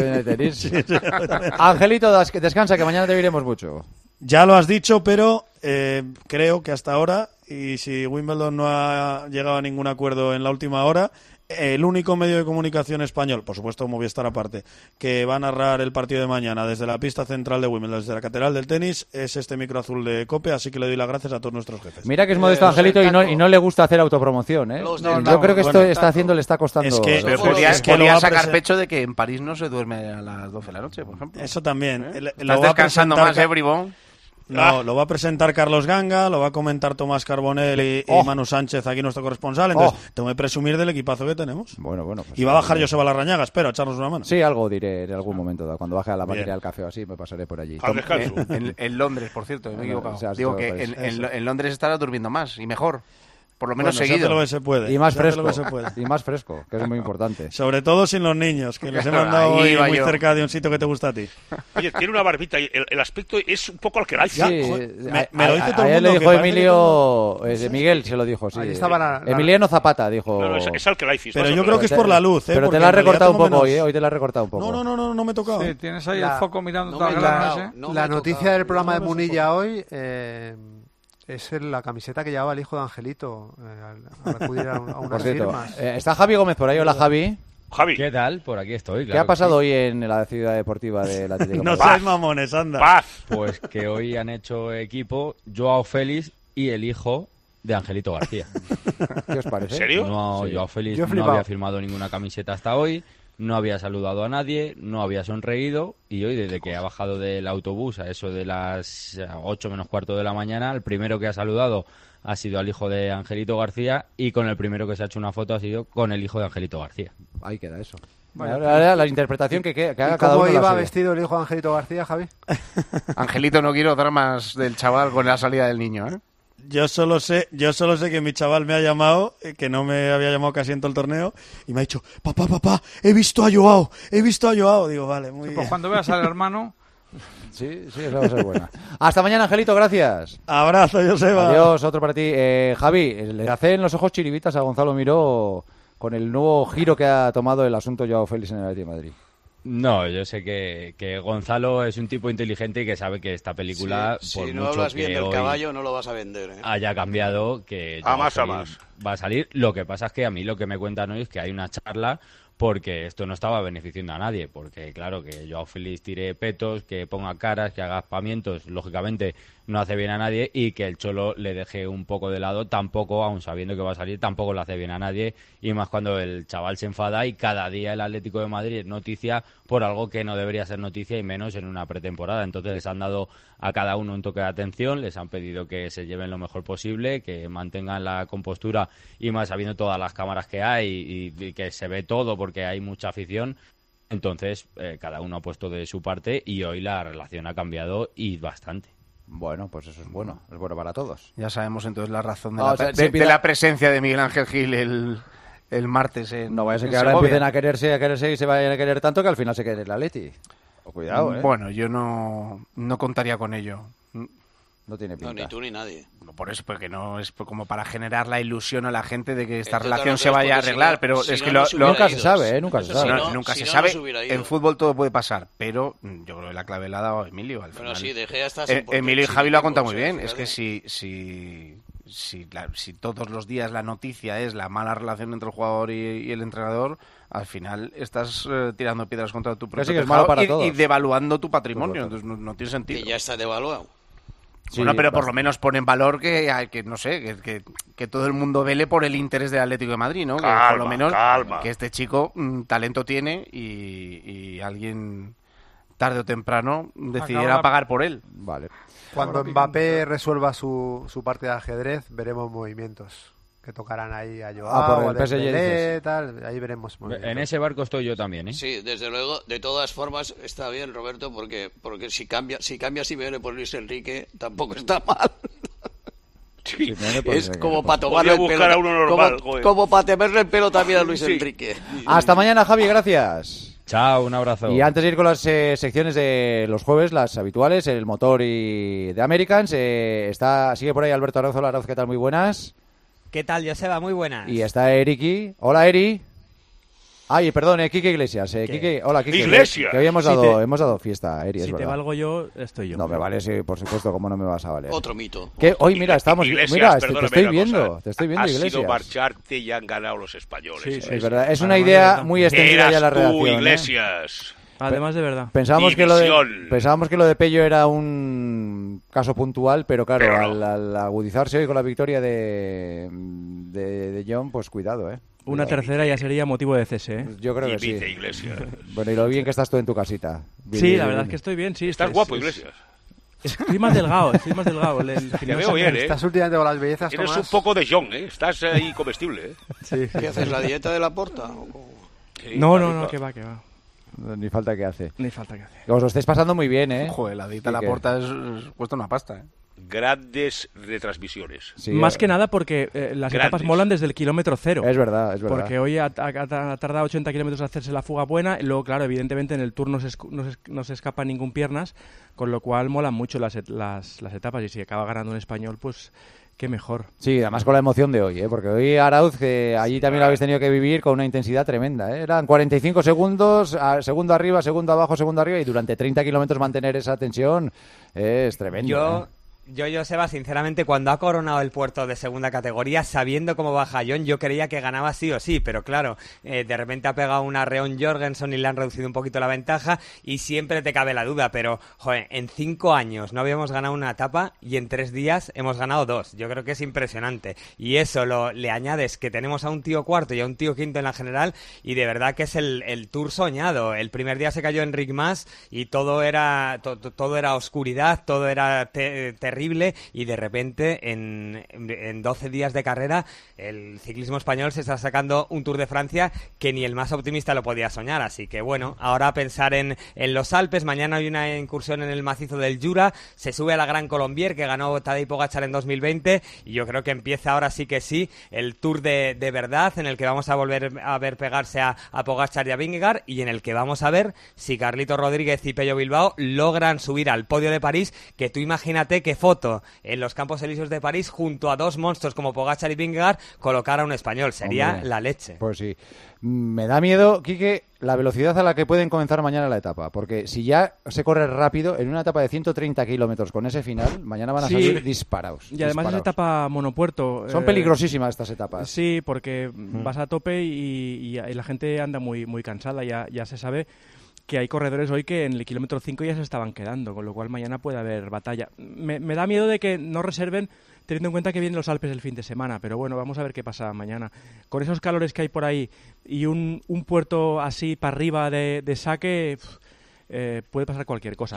Angelito, descansa, que mañana te veremos mucho. Ya lo has dicho, pero creo que hasta ahora, y si Wimbledon no ha llegado a ningún acuerdo en la última hora, el único medio de comunicación español, por supuesto Movistar aparte, que va a narrar el partido de mañana desde la pista central de Wimbledon, desde la catedral del tenis, es este micro azul de COPE, así que le doy las gracias a todos nuestros jefes. Mira que es modesto Angelito y no le gusta hacer autopromoción, ¿eh? Yo creo que esto le está costando. Es que podría sacar pecho de que en París no se duerme a las 12 de la noche, por ejemplo. Eso también. Estás descansando más, Bribón. No, lo va a presentar Carlos Ganga, lo va a comentar Tomás Carbonell y Manu Sánchez, aquí nuestro corresponsal. Entonces, tengo que presumir del equipazo que tenemos. Bueno. Pues y va a bajar Joseba Larrañaga, espero, a echarnos una mano. Sí, algo diré en algún momento. Cuando baje a la máquina del café o así, me pasaré por allí. En Londres, por cierto, me he equivocado. Digo que en Londres estará durmiendo más y mejor. Por lo menos seguido. Lo que se puede. Y más fresco. Y más fresco, que es muy importante. Sobre todo sin los niños, que les he mandado hoy muy cerca de un sitio que te gusta a ti. Oye, tiene una barbita y el aspecto es un poco Alcaraz. Sí, me lo dice todo el mundo. Le dijo Emilio, Miguel se lo dijo, sí. Emiliano Zapata dijo. No, es Alcaraz. Pero yo creo que es por la luz, Pero te la has recortado un poco hoy, hoy te la has recortado un poco. No me he tocado. Sí, tienes ahí el foco mirando todas las La noticia del programa de Munilla hoy... es la camiseta que llevaba el hijo de Angelito al acudir a unas firmas. Está Javi Gómez por ahí. Hola, Javi. ¿Qué tal? Por aquí estoy. ¿Qué ha pasado hoy en la ciudad deportiva del Atlético? No seas mamones, anda. Paz. Pues que hoy han hecho equipo Joao Félix y el hijo de Angelito García. ¿Qué os parece? ¿En serio? No, sí. Joao Félix no había firmado ninguna camiseta hasta hoy. no había saludado a nadie, no había sonreído, y hoy, desde que ha bajado del autobús a eso de las 8 menos cuarto de la mañana, el primero que ha saludado ha sido al hijo de Angelito García, y con el primero que se ha hecho una foto ha sido con el hijo de Angelito García. Ahí queda eso. Vaya, ahora la interpretación que haga cada uno. ¿Cómo iba la vestido el hijo de Angelito García, Javi? Angelito, no quiero dramas del chaval con la salida del niño, ¿eh? Yo solo sé que mi chaval me ha llamado, que no me había llamado casi en todo el torneo, y me ha dicho, papá, he visto a Joao. Digo, vale, muy bien. Pues cuando veas al hermano... Sí, eso va a ser buena. Hasta mañana, Angelito, gracias. Abrazo, Joseba. Adiós, otro para ti. Javi, le hacen los ojos chiribitas a Gonzalo Miró con el nuevo giro que ha tomado el asunto Joao Félix en el Atlético de Madrid. No, yo sé que Gonzalo es un tipo inteligente y que sabe que esta película, por si no mucho hablas bien que del hoy caballo, no lo vas a vender, ¿eh? haya cambiado, que A más. va a salir. Lo que pasa es que a mí lo que me cuentan hoy es que hay una charla, porque esto no estaba beneficiando a nadie, porque claro, que Joao Félix tire petos, que ponga caras, que haga aspamientos, lógicamente no hace bien a nadie, y que el Cholo le deje un poco de lado, tampoco, aun sabiendo que va a salir, tampoco le hace bien a nadie, y más cuando el chaval se enfada y cada día el Atlético de Madrid es noticia por algo que no debería ser noticia, y menos en una pretemporada. Entonces les han dado a cada uno un toque de atención, les han pedido que se lleven lo mejor posible, que mantengan la compostura, y más sabiendo todas las cámaras que hay y que se ve todo porque hay mucha afición. Entonces cada uno ha puesto de su parte, y hoy la relación ha cambiado y bastante. Bueno, pues eso es bueno para todos. Ya sabemos entonces la razón de la presencia de Miguel Ángel Gil el martes en No vaya a ser que Segovia. ahora empiecen a quererse y se vayan a querer tanto que al final se quede el Atleti. Cuidado, Bueno, yo no contaría con ello. No tiene pinta. No, ni tú ni nadie. No, por eso, porque no es como para generar la ilusión a la gente de que esta Entre relación otras se vaya a porque arreglar, si no- pero si es no, que no se nunca hubiera se ido. sabe, nunca se sabe. Nunca si se no, sabe. no se hubiera ido. En fútbol todo puede pasar, pero yo creo que la clave la ha dado Emilio al Bueno, final. sí, De Gea está sin por qué, Emilio y sin Javi lo ha equipo, contado muy o sea, bien. Es que fíjate. si todos los días la noticia es la mala relación entre el jugador y el entrenador, al final estás tirando piedras contra tu propio sí que es malo para todos. y devaluando tu patrimonio. Entonces no tiene sentido. Que ya está devaluado. Bueno, pero por lo menos pone en valor que no sé, que todo el mundo vele por el interés del Atlético de Madrid, ¿no? Que por lo menos que este chico talento tiene y alguien tarde o temprano decidiera pagar por él. Vale. Cuando Mbappé resuelva su parte de ajedrez, veremos movimientos que tocarán ahí a Joao, por el a PSG Dembélé, tal, ahí veremos movimientos. En ese barco estoy yo también, ¿eh? Sí, desde luego. De todas formas, está bien, Roberto, porque si cambia Simeone por Luis Enrique, tampoco está mal. Sí. Es como para tomarle el buscar pelo. a uno normal, joder. Como para temerle el pelo también a Luis Enrique. Hasta mañana, Javi, gracias. Chao, un abrazo. Y antes de ir con las secciones de los jueves, las habituales, el motor y de Americans, sigue por ahí Alberto Arauz. Hola, Arauz, ¿qué tal? Muy buenas. ¿Qué tal, Joseba? Muy buenas. Y está Eriki. Hola, Eri. Ay, perdón, Quique Iglesias. Hola, Quique. Iglesias. Que hoy hemos dado fiesta, Eri, es Si te verdad. valgo yo, estoy yo. No me vale, sí, por supuesto, ¿cómo no me vas a valer? Otro mito. Que hoy, mira, estamos... Iglesias, mira, te perdóname estoy una viendo, cosa. te estoy viendo, Has Iglesias. sido marcharte y han ganado los españoles. Sí, Es verdad, es una idea muy extendida ya en la Eras tú, redacción. Iglesias. Además de verdad. Pensábamos que División. lo de Pello era un caso puntual, pero claro, Pero no. al agudizarse hoy con la victoria de John, pues cuidado, Una tercera ya sería motivo de cese, ¿eh? Yo creo Y que sí. vice Iglesias. Bueno, y lo bien que estás tú en tu casita. Sí, la verdad es que estoy bien, sí. Estás guapo, Iglesias. Estoy más delgado, Te veo bien, ¿eh? Estás últimamente con las bellezas, Tienes Tomás. un poco de John, ¿eh? Estás ahí comestible, ¿eh? Sí. ¿Qué haces, la dieta de la Porta? Sí, No, que va. Ni falta que hace. Ni falta que hace. Que os lo estáis pasando muy bien, ¿eh? Joder, la dita Sí la que- porta cuesta una pasta, ¿eh? Grandes retransmisiones. Sí, Más que nada porque las etapas Grandes. molan desde el kilómetro cero. Es verdad, es verdad. Porque hoy ha tardado 80 kilómetros en hacerse la fuga buena, y luego, claro, evidentemente en el Tour no se escapa ningún piernas, con lo cual molan mucho las etapas, y si acaba ganando un español, pues qué mejor. Sí, además con la emoción de hoy, ¿eh? Porque hoy Arauz, que allí también lo habéis tenido que vivir con una intensidad tremenda, ¿eh? Eran 45 segundos, segundo arriba, segundo abajo, segundo arriba, y durante 30 kilómetros mantener esa tensión es tremendo. Yo Joseba, sinceramente, cuando ha coronado el puerto de segunda categoría, sabiendo cómo va Jayón, yo creía que ganaba sí o sí, pero claro, de repente ha pegado un arreón Jorgensen y le han reducido un poquito la ventaja y siempre te cabe la duda, pero, joder, en 5 años no habíamos ganado una etapa y en 3 días hemos ganado 2. Yo creo que es impresionante. Y eso le añades que tenemos a un tío cuarto y a un tío quinto en la general y de verdad que es el Tour soñado. El primer día se cayó Enric Mas y todo era oscuridad, todo era terrible y de repente en 12 días de carrera el ciclismo español se está sacando un Tour de Francia que ni el más optimista lo podía soñar, así que bueno, ahora a pensar en los Alpes. Mañana hay una incursión en el macizo del Jura, se sube a la Gran Colombier que ganó Tadej Pogačar en 2020 y yo creo que empieza ahora sí que sí el Tour de verdad en el que vamos a volver a ver pegarse a Pogačar y a Vingegaard y en el que vamos a ver si Carlito Rodríguez y Pello Bilbao logran subir al podio de París, que tú imagínate qué foto en los Campos Elíseos de París junto a 2 monstruos como Pogačar y Vingegaard colocar a un español, sería la leche. Pues sí. Me da miedo, Quique, la velocidad a la que pueden comenzar mañana la etapa, porque si ya se corre rápido en una etapa de 130 kilómetros con ese final, mañana van a salir disparados. Y además es etapa monopuerto. Son peligrosísimas estas etapas. Sí, porque vas a tope y la gente anda muy, muy cansada, ya se sabe que hay corredores hoy que en el kilómetro 5 ya se estaban quedando, con lo cual mañana puede haber batalla. Me da miedo de que no reserven, teniendo en cuenta que vienen los Alpes el fin de semana, pero bueno, vamos a ver qué pasa mañana. Con esos calores que hay por ahí y un puerto así para arriba de saque, puede pasar cualquier cosa.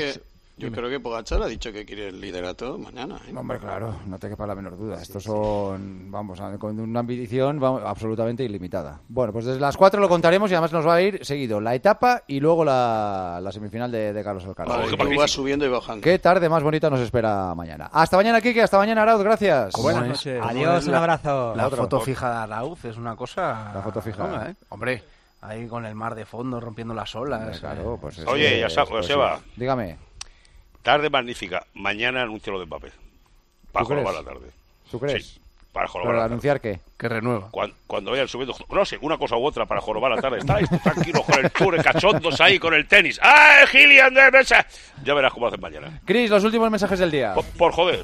Yo creo que Pogačar ha dicho que quiere el liderato mañana. Hombre, claro, no te quepa la menor duda. Estos son, con una ambición absolutamente ilimitada. Bueno, pues desde las 4 lo contaremos y además nos va a ir seguido la etapa y luego la semifinal de Carlos Alcaraz. Vale, tú vas subiendo y bajando. Qué tarde más bonita nos espera mañana. Hasta mañana, Quique, hasta mañana, Arauz, gracias. Buenas noches. Adiós, un abrazo. La foto fija de Arauz es una cosa... La foto fija. Hombre, ahí con el mar de fondo rompiendo las olas. Claro, pues oye, ya sabes, Seba. Dígame. Tarde magnífica. Mañana anuncio lo de Mbappé. Para jorobar la tarde. ¿Tú crees? Sí, para jorobar ¿Para la anunciar tarde. qué? Que renueva. Cuando vayan subiendo, no sé, una cosa u otra para jorobar la tarde. Estáis tranquilos con el Tour, cachondos ahí con el tenis. ¡Ah, Gillian de Mesa! Ya verás cómo hacen mañana. Cris, los últimos mensajes del día. Por joder.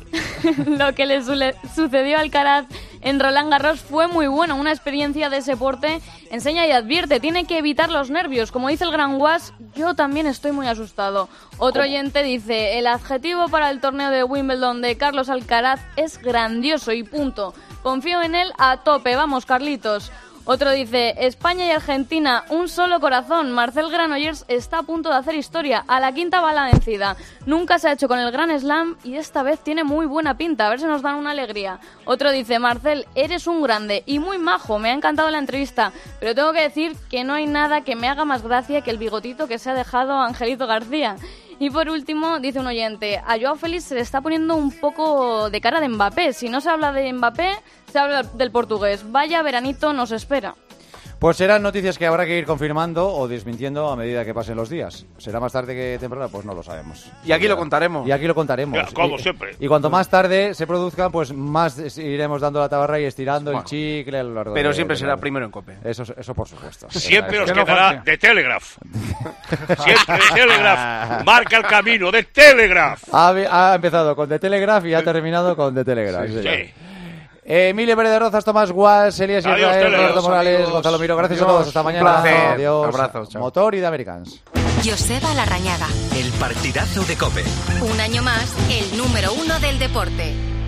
Lo que le sucedió a Alcaraz en Roland Garros fue muy bueno. Una experiencia de ese deporte enseña y advierte. Tiene que evitar los nervios. Como dice el gran Guas, yo también estoy muy asustado. Otro oyente dice, el adjetivo para el torneo de Wimbledon de Carlos Alcaraz es grandioso y punto. Confío en él a tope. Vamos, Carlitos. Otro dice, España y Argentina, un solo corazón. Marcel Granollers está a punto de hacer historia. A la quinta va la vencida. Nunca se ha hecho con el Grand Slam y esta vez tiene muy buena pinta. A ver si nos dan una alegría. Otro dice, Marcel, eres un grande y muy majo. Me ha encantado la entrevista. Pero tengo que decir que no hay nada que me haga más gracia que el bigotito que se ha dejado Angelito García. Y por último, dice un oyente, a Joao Félix se le está poniendo un poco de cara de Mbappé. Si no se habla de Mbappé, se habla del portugués. Vaya veranito nos espera. Pues serán noticias que habrá que ir confirmando o desmintiendo a medida que pasen los días. ¿Será más tarde que temprano? Pues no lo sabemos. Y aquí lo contaremos. Y aquí lo contaremos. Ya, como siempre. Y cuanto más tarde se produzcan, pues más iremos dando la tabarra y estirando el chicle a lo largo. Pero siempre será primero en COPE. Eso por supuesto. Siempre os quedará de Telegraph. Siempre de Telegraph. Marca el camino de Telegraph. Ha empezado con The Telegraph y ha terminado con The Telegraph. Sí. Emilio Pérez de Rozas, Tomás Guas, Elías Israel, Roberto Morales, amigos. Gonzalo Miro. Gracias a todos. Hasta mañana. Adiós. Abrazos. Chao. Motor y de Americans. Joseba Larrañaga. El partidazo de COPE. Un año más, el número 1 del deporte.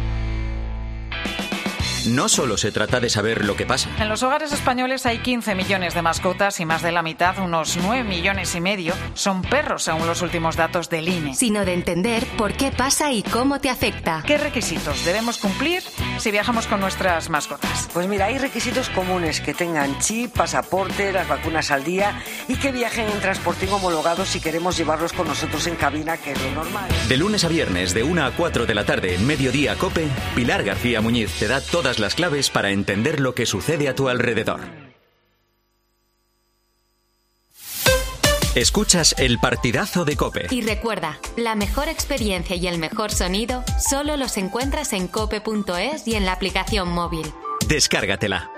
No solo se trata de saber lo que pasa. En los hogares españoles hay 15 millones de mascotas y más de la mitad, unos 9,5 millones, son perros, según los últimos datos del INE. Sino de entender por qué pasa y cómo te afecta. ¿Qué requisitos debemos cumplir si viajamos con nuestras mascotas? Pues mira, hay requisitos comunes: que tengan chip, pasaporte, las vacunas al día y que viajen en transporte homologado si queremos llevarlos con nosotros en cabina, que es lo normal. De lunes a viernes, de 1 a 4 de la tarde, en Mediodía COPE, Pilar García Muñiz te da todas las claves para entender lo que sucede a tu alrededor. Escuchas el partidazo de COPE. Y recuerda, la mejor experiencia y el mejor sonido solo los encuentras en cope.es y en la aplicación móvil. Descárgatela.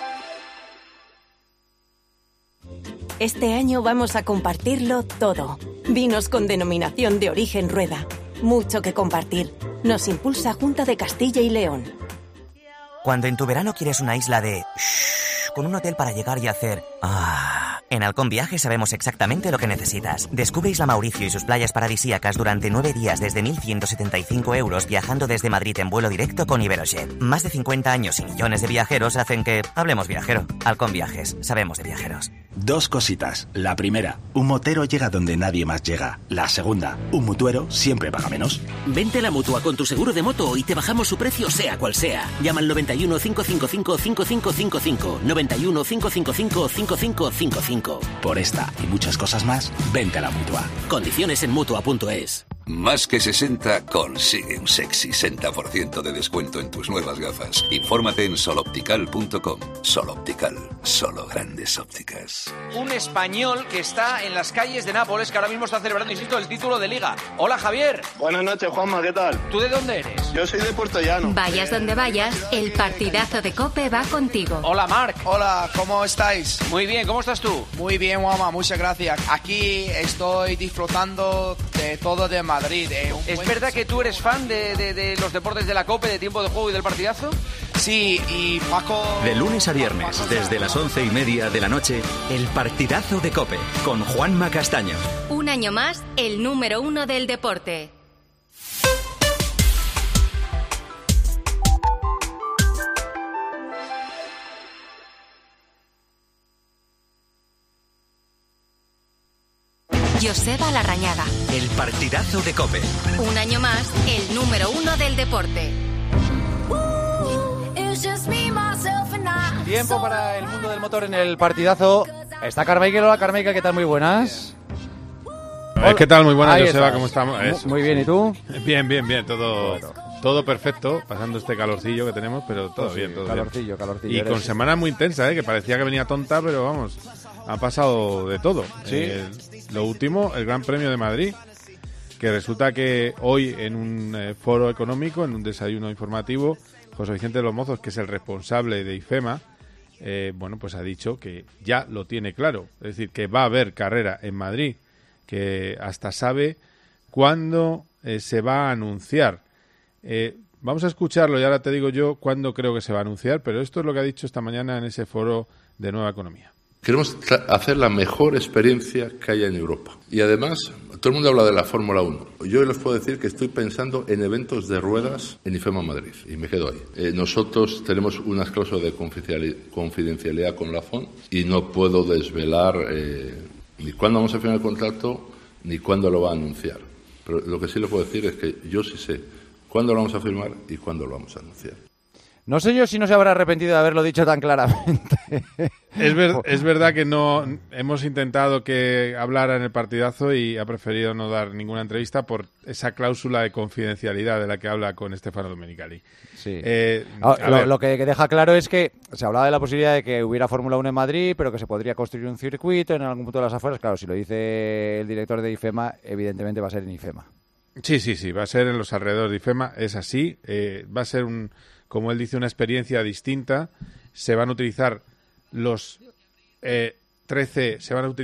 Este año vamos a compartirlo todo. Vinos con denominación de origen Rueda. Mucho que compartir. Nos impulsa Junta de Castilla y León. Cuando en tu verano quieres una isla de... shh, con un hotel para llegar y hacer... En Halcón Viajes sabemos exactamente lo que necesitas. Descubre Isla Mauricio y sus playas paradisíacas durante 9 días desde 1.175 euros viajando desde Madrid en vuelo directo con Iberojet. Más de 50 años y millones de viajeros hacen que hablemos viajero. Halcón Viajes, sabemos de viajeros. 2 cositas. La primera, un motero llega donde nadie más llega. La segunda, un mutuero siempre paga menos. Vente a la Mutua con tu seguro de moto y te bajamos su precio sea cual sea. Llama al 91 555 5555. 91 555 5555. Por esta y muchas cosas más, vente a la Mutua. Condiciones en Mutua.es. Más que 60 consigue un sexy 60% de descuento en tus nuevas gafas. Infórmate en soloptical.com. Sol Optical, solo grandes ópticas. Un español que está en las calles de Nápoles, que ahora mismo está celebrando, insisto, el título de Liga. Hola, Javier. Buenas noches, Juanma, ¿qué tal? ¿Tú de dónde eres? Yo soy de Puerto Llano. Vayas donde vayas, el partidazo de COPE va contigo. Hola, Marc. Hola, ¿cómo estáis? Muy bien, ¿cómo estás tú? Muy bien, Juanma, muchas gracias. Aquí estoy disfrutando de todo de Madrid. ¿Es verdad que tú eres fan de los deportes de la COPE, de tiempo de juego y del partidazo? Sí, y Paco... De lunes a viernes, desde las 11:30 de la noche, el partidazo de COPE, con Juanma Castaño. Un año más, el número 1 del deporte. Joseba Larrañaga. El partidazo de COPE. Un año más, el número 1 del deporte. Tiempo para el mundo del motor en el partidazo. Está Carmichael. Hola, Carmichael, ¿qué tal? Muy buenas. ¿Qué tal? Muy buenas, Ahí Joseba, estás. ¿cómo estamos? Muy bien, ¿y tú? Bien, todo perfecto, pasando este calorcillo que tenemos, pero todo Pues bien, sí, todo calorcillo. bien. Y con semana muy intensa, que parecía que venía tonta, pero vamos, ha pasado de todo. Sí. Lo último, el Gran Premio de Madrid, que resulta que hoy en un foro económico, en un desayuno informativo, José Vicente de los Mozos, que es el responsable de IFEMA, pues ha dicho que ya lo tiene claro, es decir, que va a haber carrera en Madrid, que hasta sabe cuándo se va a anunciar. Vamos a escucharlo y ahora te digo yo cuándo creo que se va a anunciar, pero esto es lo que ha dicho esta mañana en ese foro de Nueva Economía. Queremos hacer la mejor experiencia que haya en Europa. Y además, todo el mundo habla de la Fórmula 1. Yo les puedo decir que estoy pensando en eventos de ruedas en IFEMA Madrid. Y me quedo ahí. Nosotros tenemos unas cláusulas de confidencialidad con la FON y no puedo desvelar ni cuándo vamos a firmar el contrato ni cuándo lo va a anunciar. Pero lo que sí le puedo decir es que yo sí sé cuándo lo vamos a firmar y cuándo lo vamos a anunciar. No sé yo si no se habrá arrepentido de haberlo dicho tan claramente. Es verdad que no hemos intentado que hablara en el partidazo y ha preferido no dar ninguna entrevista por esa cláusula de confidencialidad de la que habla con Stefano Domenicali. Sí. Lo que deja claro es que se hablaba de la posibilidad de que hubiera Fórmula 1 en Madrid, pero que se podría construir un circuito en algún punto de las afueras. Claro, si lo dice el director de IFEMA, evidentemente va a ser en IFEMA. Sí, va a ser en los alrededores de IFEMA, es así. Va a ser como él dice, una experiencia distinta. Se van a utilizar los 13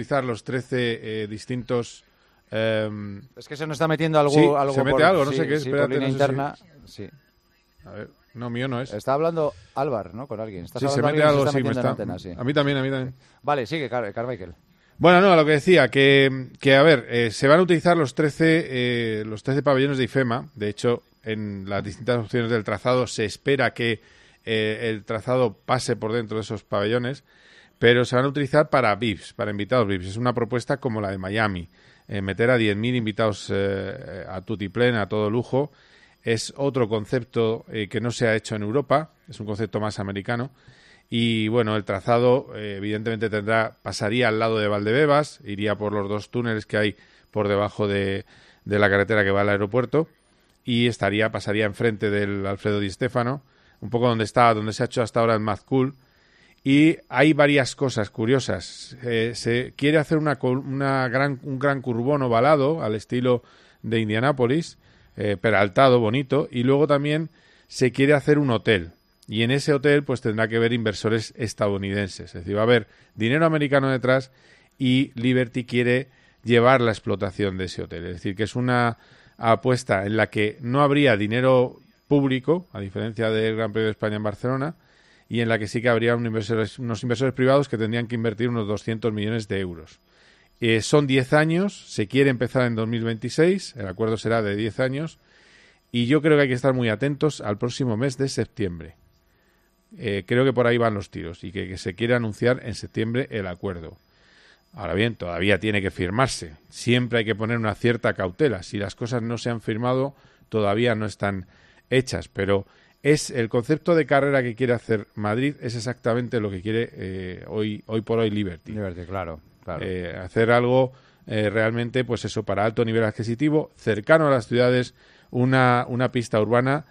distintos... es que se nos está metiendo algo... Sí, algo se mete por, algo, no sí, sé qué es. Sí, Espérate, por línea no sé interna, sí. A ver, no, mío no es. Está hablando Álvar, ¿no? Con alguien. Sí, se mete algo, sí, me está... Antena, sí. A mí también. Vale, sigue, Carmichael. Bueno, no, lo que decía, que a ver, se van a utilizar los 13 pabellones de IFEMA. De hecho, en las distintas opciones del trazado se espera que el trazado pase por dentro de esos pabellones, pero se van a utilizar para VIPs, para invitados VIPs. Es una propuesta como la de Miami, meter a 10.000 invitados a tutiplén, a todo lujo. Es otro concepto que no se ha hecho en Europa, es un concepto más americano. Y bueno, el trazado evidentemente pasaría al lado de Valdebebas, iría por los 2 túneles que hay por debajo de la carretera que va al aeropuerto y pasaría enfrente del Alfredo Di Stéfano, un poco donde se ha hecho hasta ahora el Mad Cool. Y hay varias cosas curiosas. Se quiere hacer un gran curbón ovalado al estilo de Indianápolis, peraltado, bonito, y luego también se quiere hacer un hotel. Y en ese hotel pues tendrá que haber inversores estadounidenses. Es decir, va a haber dinero americano detrás y Liberty quiere llevar la explotación de ese hotel. Es decir, que es una apuesta en la que no habría dinero público, a diferencia del Gran Premio de España en Barcelona, y en la que sí que habría unos inversores privados que tendrían que invertir unos 200 millones de euros. Son 10 años, se quiere empezar en 2026, el acuerdo será de 10 años, y yo creo que hay que estar muy atentos al próximo mes de septiembre. Creo que por ahí van los tiros y que se quiere anunciar en septiembre el acuerdo. Ahora bien, todavía tiene que firmarse. Siempre hay que poner una cierta cautela. Si las cosas no se han firmado, todavía no están hechas, pero es el concepto de carrera que quiere hacer Madrid es exactamente lo que quiere hoy por hoy Liberty. Liberty, claro. Hacer algo realmente, pues eso, para alto nivel adquisitivo, cercano a las ciudades, una pista urbana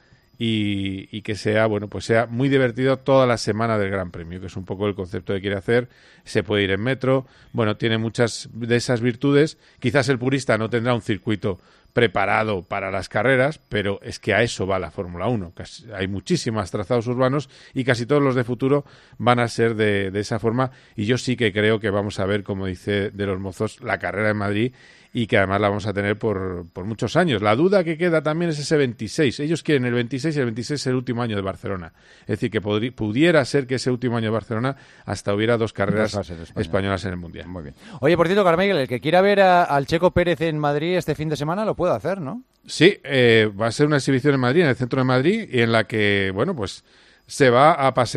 y que sea, bueno, pues sea muy divertido toda la semana del Gran Premio, que es un poco el concepto que quiere hacer. Se puede ir en metro, bueno, tiene muchas de esas virtudes. Quizás el purista no tendrá un circuito preparado para las carreras, pero es que a eso va la Fórmula 1. Hay muchísimos trazados urbanos y casi todos los de futuro van a ser de esa forma, y yo sí que creo que vamos a ver, como dice De los Mozos, la carrera en Madrid, y que además la vamos a tener por muchos años. La duda que queda también es ese 26. Ellos quieren el 26 y el 26 es el último año de Barcelona. Es decir, que pudiera ser que ese último año de Barcelona hasta hubiera 2 carreras españolas en el Mundial. Muy bien. Oye, por cierto, Carmel, el que quiera ver al Checo Pérez en Madrid este fin de semana lo puede hacer, ¿no? Sí, va a ser una exhibición en Madrid, en el centro de Madrid, y en la que, bueno, pues se va a va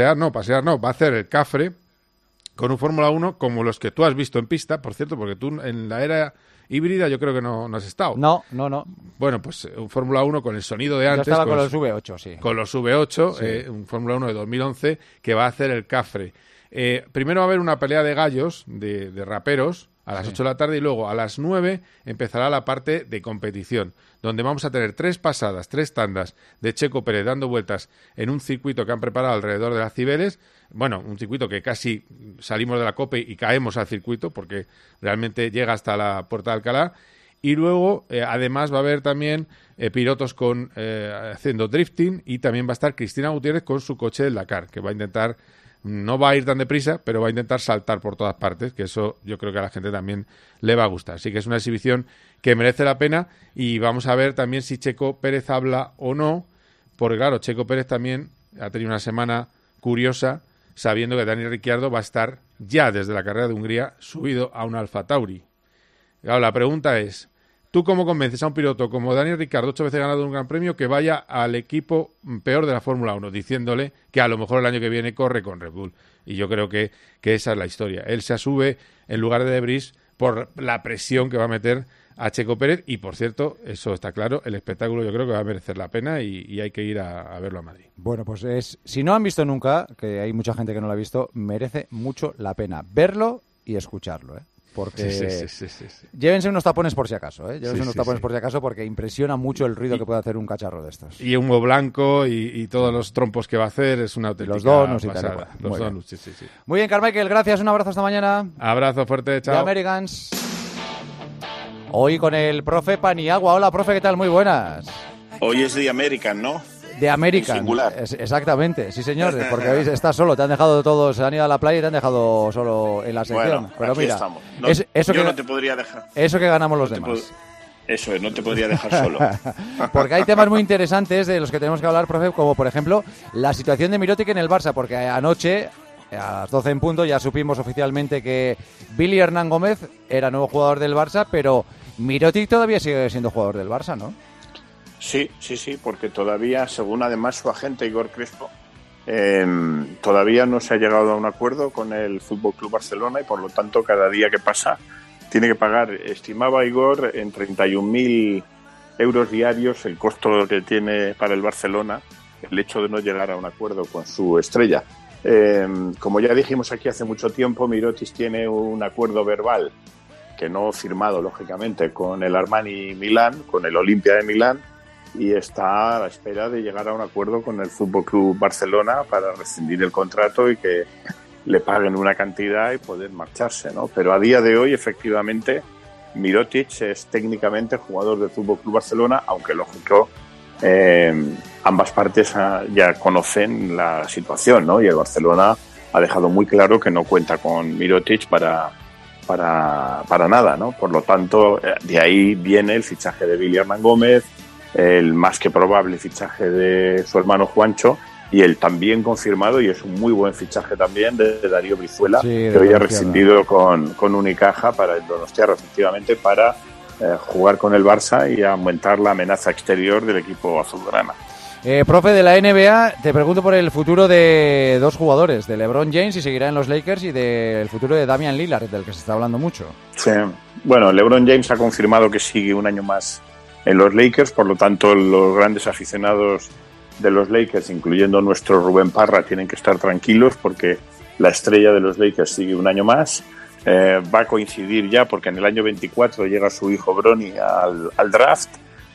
a hacer el cafre con un Fórmula 1 como los que tú has visto en pista, por cierto, porque tú en la era híbrida yo creo que no has estado. No. Bueno, pues un Fórmula 1 con el sonido de antes. Yo estaba con los V8, sí. Con los V8, sí. Un Fórmula 1 de 2011 que va a hacer el cafre. Primero va a haber una pelea de gallos, de raperos, a las 8 de la tarde, y luego a las 9 empezará la parte de competición, donde vamos a tener 3 tandas de Checo Pérez dando vueltas en un circuito que han preparado alrededor de las Cibeles. Bueno, un circuito que casi salimos de la COPE y caemos al circuito, porque realmente llega hasta la Puerta de Alcalá. Y luego, además, va a haber también pilotos haciendo drifting, y también va a estar Cristina Gutiérrez con su coche del Dakar, que va a intentar... No va a ir tan deprisa, pero va a intentar saltar por todas partes, que eso yo creo que a la gente también le va a gustar. Así que es una exhibición que merece la pena, y vamos a ver también si Checo Pérez habla o no, porque claro, Checo Pérez también ha tenido una semana curiosa, sabiendo que Daniel Ricciardo va a estar ya desde la carrera de Hungría subido a un Alfa Tauri. Claro, la pregunta es, ¿tú cómo convences a un piloto como Daniel Ricciardo, 8 veces ganador de un Gran Premio, que vaya al equipo peor de la Fórmula 1, diciéndole que a lo mejor el año que viene corre con Red Bull? Y yo creo que esa es la historia. Él se sube en lugar de Debris por la presión que va a meter a Checo Pérez, y por cierto, eso está claro, el espectáculo yo creo que va a merecer la pena, y hay que ir a verlo a Madrid. Bueno, pues si no han visto nunca, que hay mucha gente que no lo ha visto, merece mucho la pena verlo y escucharlo, porque sí. Llévense unos tapones por si acaso, por si acaso, porque impresiona mucho el ruido que puede hacer un cacharro de estos. Y humo blanco y todos los trompos que va a hacer, es una auténtica los donuts pasada. Y tal. Los donuts, sí. Muy bien, Carmichael, gracias, un abrazo hasta mañana. Abrazo fuerte, chao. The Americans. Hoy con el profe Paniagua. Hola, profe, ¿qué tal? Muy buenas. Hoy es The American, ¿no? De American. Singular. Exactamente, sí señor, porque hoy estás solo, te han dejado todos, se han ido a la playa y te han dejado solo en la sección. Bueno, pero aquí mira, estamos. No te podría dejar. Eso que ganamos los demás. Eso es, no te podría dejar solo. Porque hay temas muy interesantes de los que tenemos que hablar, profe, como por ejemplo la situación de Mirotic en el Barça, porque anoche, a las 12 en punto, ya supimos oficialmente que Billy Hernán Gómez era nuevo jugador del Barça, pero Mirotic todavía sigue siendo jugador del Barça, ¿no? Sí, porque todavía, según además su agente Igor Crespo, todavía no se ha llegado a un acuerdo con el Fútbol Club Barcelona, y por lo tanto cada día que pasa tiene que pagar, estimaba Igor, en 31.000 euros diarios el costo que tiene para el Barcelona el hecho de no llegar a un acuerdo con su estrella. Como ya dijimos aquí hace mucho tiempo, Mirotic tiene un acuerdo verbal que no firmado, lógicamente, con el Armani Milán, con el Olimpia de Milán, y está a la espera de llegar a un acuerdo con el Fútbol Club Barcelona para rescindir el contrato y que le paguen una cantidad y poder marcharse, ¿no? Pero a día de hoy, efectivamente, Mirotic es técnicamente jugador del Fútbol Club Barcelona, aunque lógico, ambas partes ya conocen la situación, ¿no? Y el Barcelona ha dejado muy claro que no cuenta con Mirotic para para nada, ¿no? Por lo tanto, de ahí viene el fichaje de Billy Hernán Gómez, el más que probable fichaje de su hermano Juancho, y el también confirmado, y es un muy buen fichaje también, de Darío Brizuela, que hoy ha rescindido con Unicaja para el Donostiarra, efectivamente, para jugar con el Barça y aumentar la amenaza exterior del equipo azulgrana. Profe, de la NBA, te pregunto por el futuro de dos jugadores, de LeBron James, si seguirá en los Lakers, y del futuro de Damian Lillard, del que se está hablando mucho. Sí, bueno, LeBron James ha confirmado que sigue un año más en los Lakers, por lo tanto los grandes aficionados de los Lakers, incluyendo nuestro Rubén Parra, tienen que estar tranquilos porque la estrella de los Lakers sigue un año más. Va a coincidir ya porque en el año 24 llega su hijo Bronny al draft.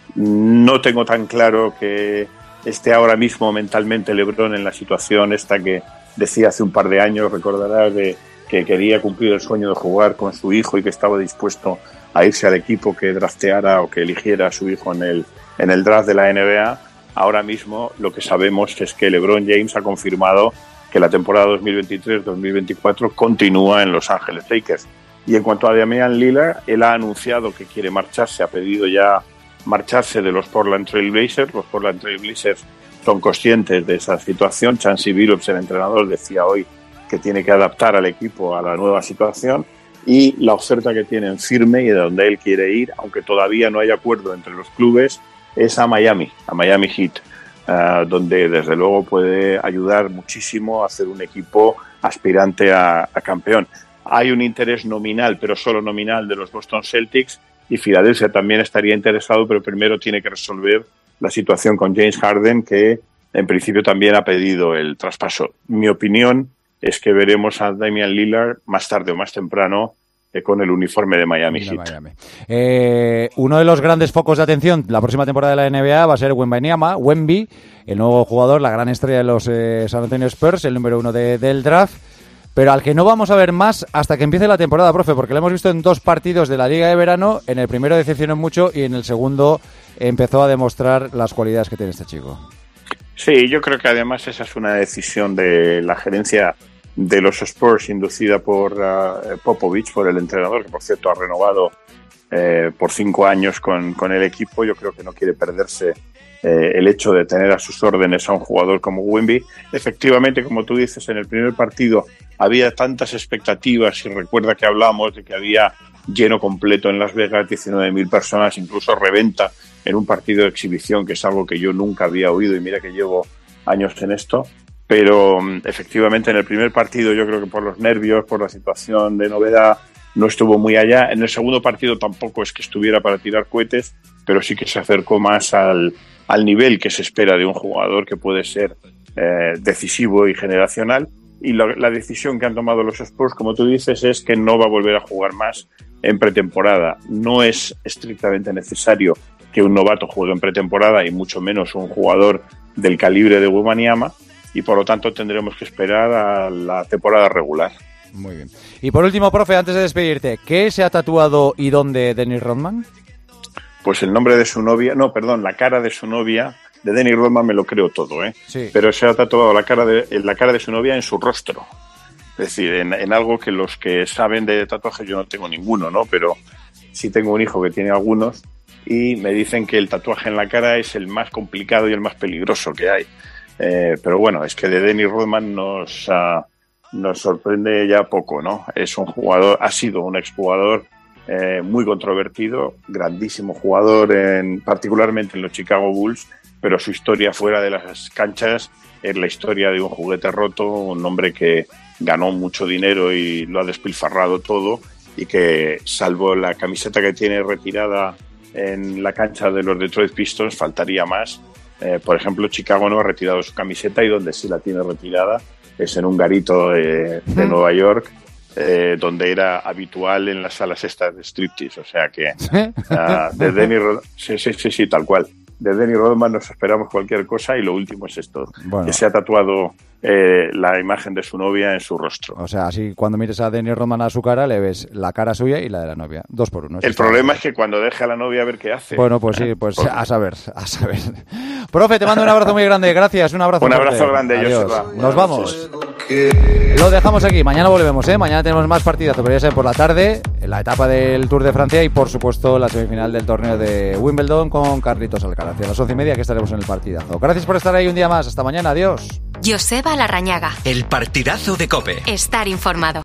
No tengo tan claro que esté ahora mismo mentalmente LeBron en la situación esta que decía hace un par de años, recordarás, de que quería cumplir el sueño de jugar con su hijo y que estaba dispuesto a irse al equipo que drafteara o que eligiera a su hijo en el draft de la NBA. Ahora mismo lo que sabemos es que LeBron James ha confirmado que la temporada 2023-2024 continúa en Los Ángeles Lakers. Y en cuanto a Damian Lillard, él ha anunciado que quiere marcharse, ha pedido ya marcharse de los Portland Trail Blazers. Los Portland Trail Blazers son conscientes de esa situación. Chancey Billups, el entrenador, decía hoy que tiene que adaptar al equipo a la nueva situación, y la oferta que tienen firme y de donde él quiere ir, aunque todavía no hay acuerdo entre los clubes, es a Miami Heat, donde desde luego puede ayudar muchísimo a hacer un equipo aspirante a campeón. Hay un interés nominal, pero solo nominal, de los Boston Celtics, y Filadelfia también estaría interesado, pero primero tiene que resolver la situación con James Harden, que en principio también ha pedido el traspaso. Mi opinión es que veremos a Damian Lillard más tarde o más temprano con el uniforme de Miami Heat. Uno de los grandes focos de atención la próxima temporada de la NBA va a ser Wemby, el nuevo jugador, la gran estrella de los San Antonio Spurs, el número 1 del draft, pero al que no vamos a ver más hasta que empiece la temporada, profe, porque lo hemos visto en 2 partidos de la Liga de Verano. En el primero decepcionó mucho y en el segundo empezó a demostrar las cualidades que tiene este chico. Sí, yo creo que además esa es una decisión de la gerencia de los Spurs, inducida por Popovich, por el entrenador, que por cierto ha renovado por 5 años con el equipo. Yo creo que no quiere perderse el hecho de tener a sus órdenes a un jugador como Wemby. Efectivamente, como tú dices, en el primer partido había tantas expectativas, y recuerda que hablamos de que había lleno completo en Las Vegas, 19.000 personas, incluso reventa en un partido de exhibición, que es algo que yo nunca había oído, y mira que llevo años en esto. Pero efectivamente en el primer partido, yo creo que por los nervios, por la situación de novedad, no estuvo muy allá. En el segundo partido tampoco es que estuviera para tirar cohetes, pero sí que se acercó más al nivel que se espera de un jugador que puede ser decisivo y generacional. Y la decisión que han tomado los Spurs, como tú dices, es que no va a volver a jugar más en pretemporada. No es estrictamente necesario que un novato juegue en pretemporada, y mucho menos un jugador del calibre de Wembanyama, y por lo tanto tendremos que esperar a la temporada regular. Muy bien. Y por último, profe, antes de despedirte, ¿qué se ha tatuado y dónde Dennis Rodman? Pues el nombre de su novia, la cara de su novia. De Dennis Rodman me lo creo todo, Sí. Pero se ha tatuado la cara de su novia en su rostro. Es decir, en algo que los que saben de tatuajes, yo no tengo ninguno, ¿no? Pero sí tengo un hijo que tiene algunos, y me dicen que el tatuaje en la cara es el más complicado y el más peligroso que hay. Pero bueno, es que de Dennis Rodman nos sorprende ya poco, ¿no? Es un jugador, ha sido un exjugador muy controvertido, grandísimo jugador, particularmente en los Chicago Bulls, pero su historia fuera de las canchas es la historia de un juguete roto, un hombre que ganó mucho dinero y lo ha despilfarrado todo, y que, salvo la camiseta que tiene retirada en la cancha de los Detroit Pistons, faltaría más. Por ejemplo, Chicago no ha retirado su camiseta, y donde sí la tiene retirada es en un garito de Nueva York, donde era habitual en las salas estas de striptease. O sea que de Dennis Rodman, sí, tal cual. De Dennis Rodman nos esperamos cualquier cosa, y lo último es esto, que se ha tatuado la imagen de su novia en su rostro. O sea, así cuando mires a Dennis Rodman a su cara, le ves la cara suya y la de la novia. 2 por 1. El problema es que cuando deje a la novia, a ver qué hace. Bueno, pues sí, pues a saber. Profe, te mando un abrazo muy grande. Gracias, un abrazo. Un abrazo grande, Adiós. Joseba. Nos vamos. Lo dejamos aquí, mañana volvemos, mañana tenemos más partidazo, pero ya saben, por la tarde, la etapa del Tour de Francia y por supuesto la semifinal del torneo de Wimbledon con Carlitos Alcaraz. A las 11:30 que estaremos en el partidazo. Gracias por estar ahí un día más, hasta mañana, adiós. Joseba Larrañaga. El partidazo de COPE. Estar informado.